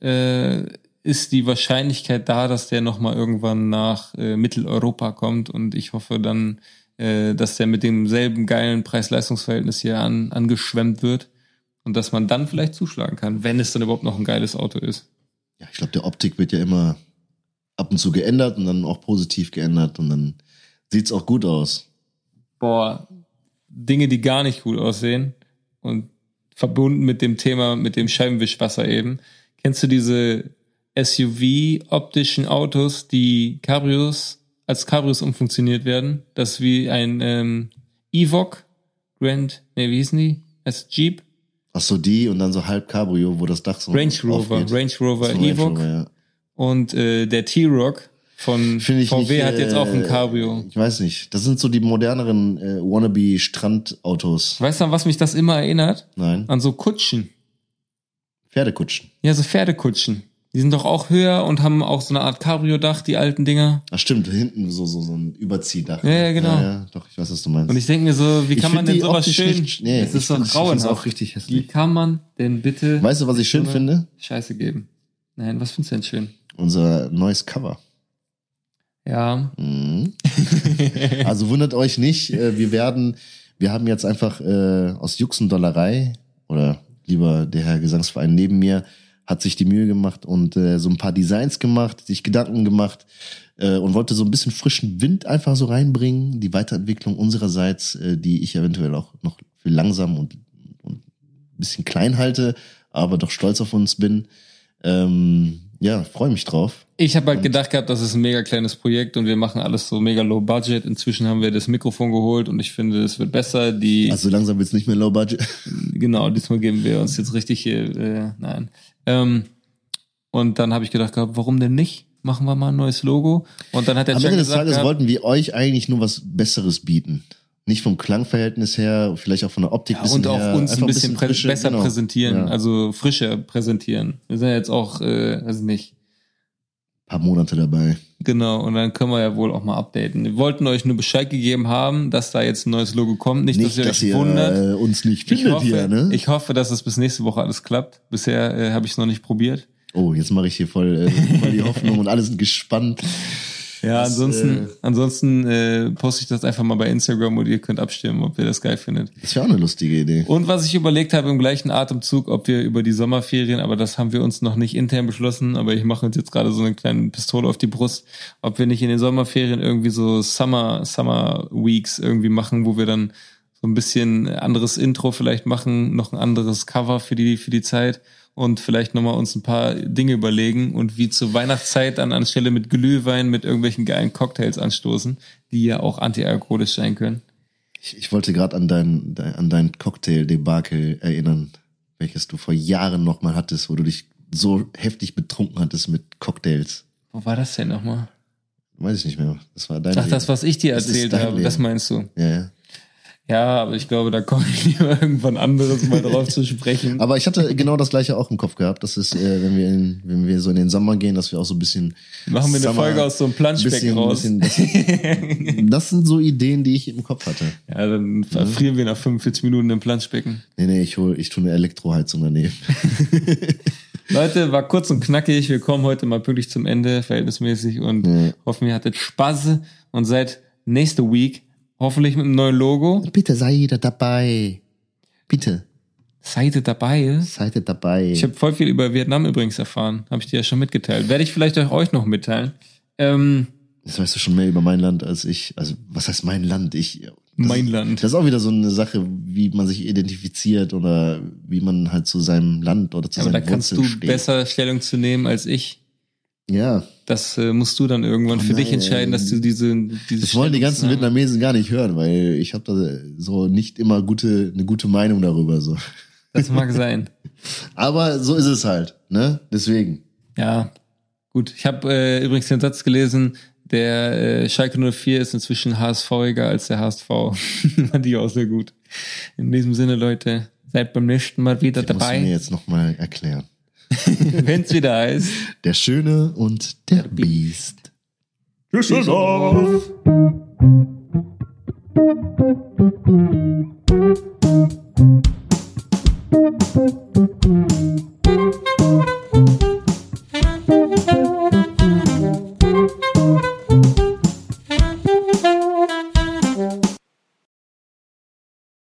ist die Wahrscheinlichkeit da, dass der nochmal irgendwann nach Mitteleuropa kommt. Und ich hoffe dann, dass der mit demselben geilen Preis-Leistungs-Verhältnis hier angeschwemmt wird und dass man dann vielleicht zuschlagen kann, wenn es dann überhaupt noch ein geiles Auto ist. Ja, ich glaube, der Optik wird ja immer ab und zu geändert und dann auch positiv geändert und dann sieht's auch gut aus. Boah, Dinge, die gar nicht gut aussehen und verbunden mit dem Thema, mit dem Scheibenwischwasser eben. Kennst du diese SUV-optischen Autos, die als Cabrios umfunktioniert werden? Das ist wie ein Evoque, wie hießen die? Als Jeep. Ach so, die und dann so halb Cabrio, wo das Dach so Range Rover Evoque. Ja. Und der T-Roc von VW hat jetzt auch ein Cabrio. Ich weiß nicht. Das sind so die moderneren Wannabe-Strandautos. Weißt du, an was mich das immer erinnert? Nein. An so Kutschen. Pferdekutschen. Ja, so Pferdekutschen. Die sind doch auch höher und haben auch so eine Art Cabrio-Dach, die alten Dinger. Ach stimmt, hinten so ein Überziehdach. Ja, genau. Ja, doch, ich weiß, was du meinst. Und ich denke mir so, wie kann man denn sowas schön... Nee, das ist doch grauenhaft. auch richtig hässlich. Wie kann man denn bitte... Weißt du, was ich schön finde? Scheiße geben. Nein, was findest du denn schön? Unser neues Cover. Ja. Mhm. Also wundert euch nicht, wir haben jetzt einfach aus Juxendollerei, oder lieber der Herr Gesangsverein neben mir, hat sich die Mühe gemacht und so ein paar Designs gemacht, sich Gedanken gemacht und wollte so ein bisschen frischen Wind einfach so reinbringen, die Weiterentwicklung unsererseits, die ich eventuell auch noch für langsam und ein bisschen klein halte, aber doch stolz auf uns bin. Ja, freue mich drauf. Ich habe halt gedacht gehabt, das ist ein mega kleines Projekt und wir machen alles so mega low budget. Inzwischen haben wir das Mikrofon geholt und ich finde, es wird besser. Also langsam wird's nicht mehr low budget. Genau, diesmal geben wir uns jetzt richtig hier, nein. Und dann habe ich gedacht gehabt, warum denn nicht? Machen wir mal ein neues Logo. Und dann hat der Am Jack Ende des gesagt Tages gehabt, wollten wir euch eigentlich nur was Besseres bieten. Nicht vom Klangverhältnis her, vielleicht auch von der Optik ja, und auch her. uns ein bisschen frische, besser genau. präsentieren, Ja. also frischer präsentieren. Wir sind ja jetzt auch, also nicht. Paar Monate dabei. Genau, und dann können wir ja wohl auch mal updaten. Wir wollten euch nur Bescheid gegeben haben, dass da jetzt ein neues Logo kommt. Nicht, dass ihr euch wundert. Uns nicht findet hier, ne? Ich hoffe, dass es bis nächste Woche alles klappt. Bisher habe ich es noch nicht probiert. Oh, jetzt mache ich hier voll die Hoffnung und alle sind gespannt. Ja, ansonsten poste ich das einfach mal bei Instagram und ihr könnt abstimmen, ob ihr das geil findet. Das wäre auch eine lustige Idee. Und was ich überlegt habe im gleichen Atemzug, ob wir über die Sommerferien, aber das haben wir uns noch nicht intern beschlossen, aber ich mache uns jetzt gerade so eine kleine Pistole auf die Brust, ob wir nicht in den Sommerferien irgendwie so Summer Weeks irgendwie machen, wo wir dann so ein bisschen anderes Intro vielleicht machen, noch ein anderes Cover für die Zeit. Und vielleicht nochmal uns ein paar Dinge überlegen und wie zur Weihnachtszeit dann anstelle mit Glühwein mit irgendwelchen geilen Cocktails anstoßen, die ja auch antialkoholisch sein können. Ich wollte gerade an dein Cocktail-Debakel erinnern, welches du vor Jahren nochmal hattest, wo du dich so heftig betrunken hattest mit Cocktails. Wo war das denn nochmal? Weiß ich nicht mehr. Das war dein Ach, das, was ich dir Das ist erzählt dein habe, Leben. das meinst du? Ja, ja. Ja, aber ich glaube, da komme ich lieber irgendwann anderes mal drauf zu sprechen. Aber ich hatte genau das gleiche auch im Kopf gehabt. Das ist, wenn wir so in den Sommer gehen, dass wir auch so ein bisschen. Machen wir eine Sommer- Folge aus so einem Planschbecken raus. Das sind so Ideen, die ich im Kopf hatte. Ja, dann verfrieren wir nach 45 Minuten im Planschbecken. Nee, ich tue eine Elektroheizung daneben. Leute, war kurz und knackig. Wir kommen heute mal pünktlich zum Ende, verhältnismäßig, und hoffen, ihr hattet Spaß und seid nächste Week hoffentlich mit einem neuen Logo. Bitte seid dabei. Bitte. Seid ihr dabei? Seid dabei. Ich habe voll viel über Vietnam übrigens erfahren. Habe ich dir ja schon mitgeteilt. Werde ich vielleicht euch noch mitteilen. Das weißt du schon mehr über mein Land als ich. Also, was heißt mein Land? Mein Land. Das ist auch wieder so eine Sache, wie man sich identifiziert oder wie man halt zu seinem Land oder zu Aber da seinen kannst Wurzeln du steht. besser Stellung zu nehmen als ich. Ja. Das musst du dann irgendwann für dich nein, entscheiden, dass du diese Das wollen die ganzen Stellungnahme- Vietnamesen gar nicht hören, weil ich habe da so nicht immer eine gute Meinung darüber. So. Das mag sein. Aber so ist es halt, ne? Deswegen. Ja, gut. Ich habe übrigens den Satz gelesen, der Schalke 04 ist inzwischen HSV-iger als der HSV. Fand ich auch sehr gut. In diesem Sinne, Leute, seid beim nächsten Mal wieder Das musst du mir dabei, jetzt nochmal erklären. wenn es wieder heißt. Der Schöne und der Biest. Düsseldorf! Thank you.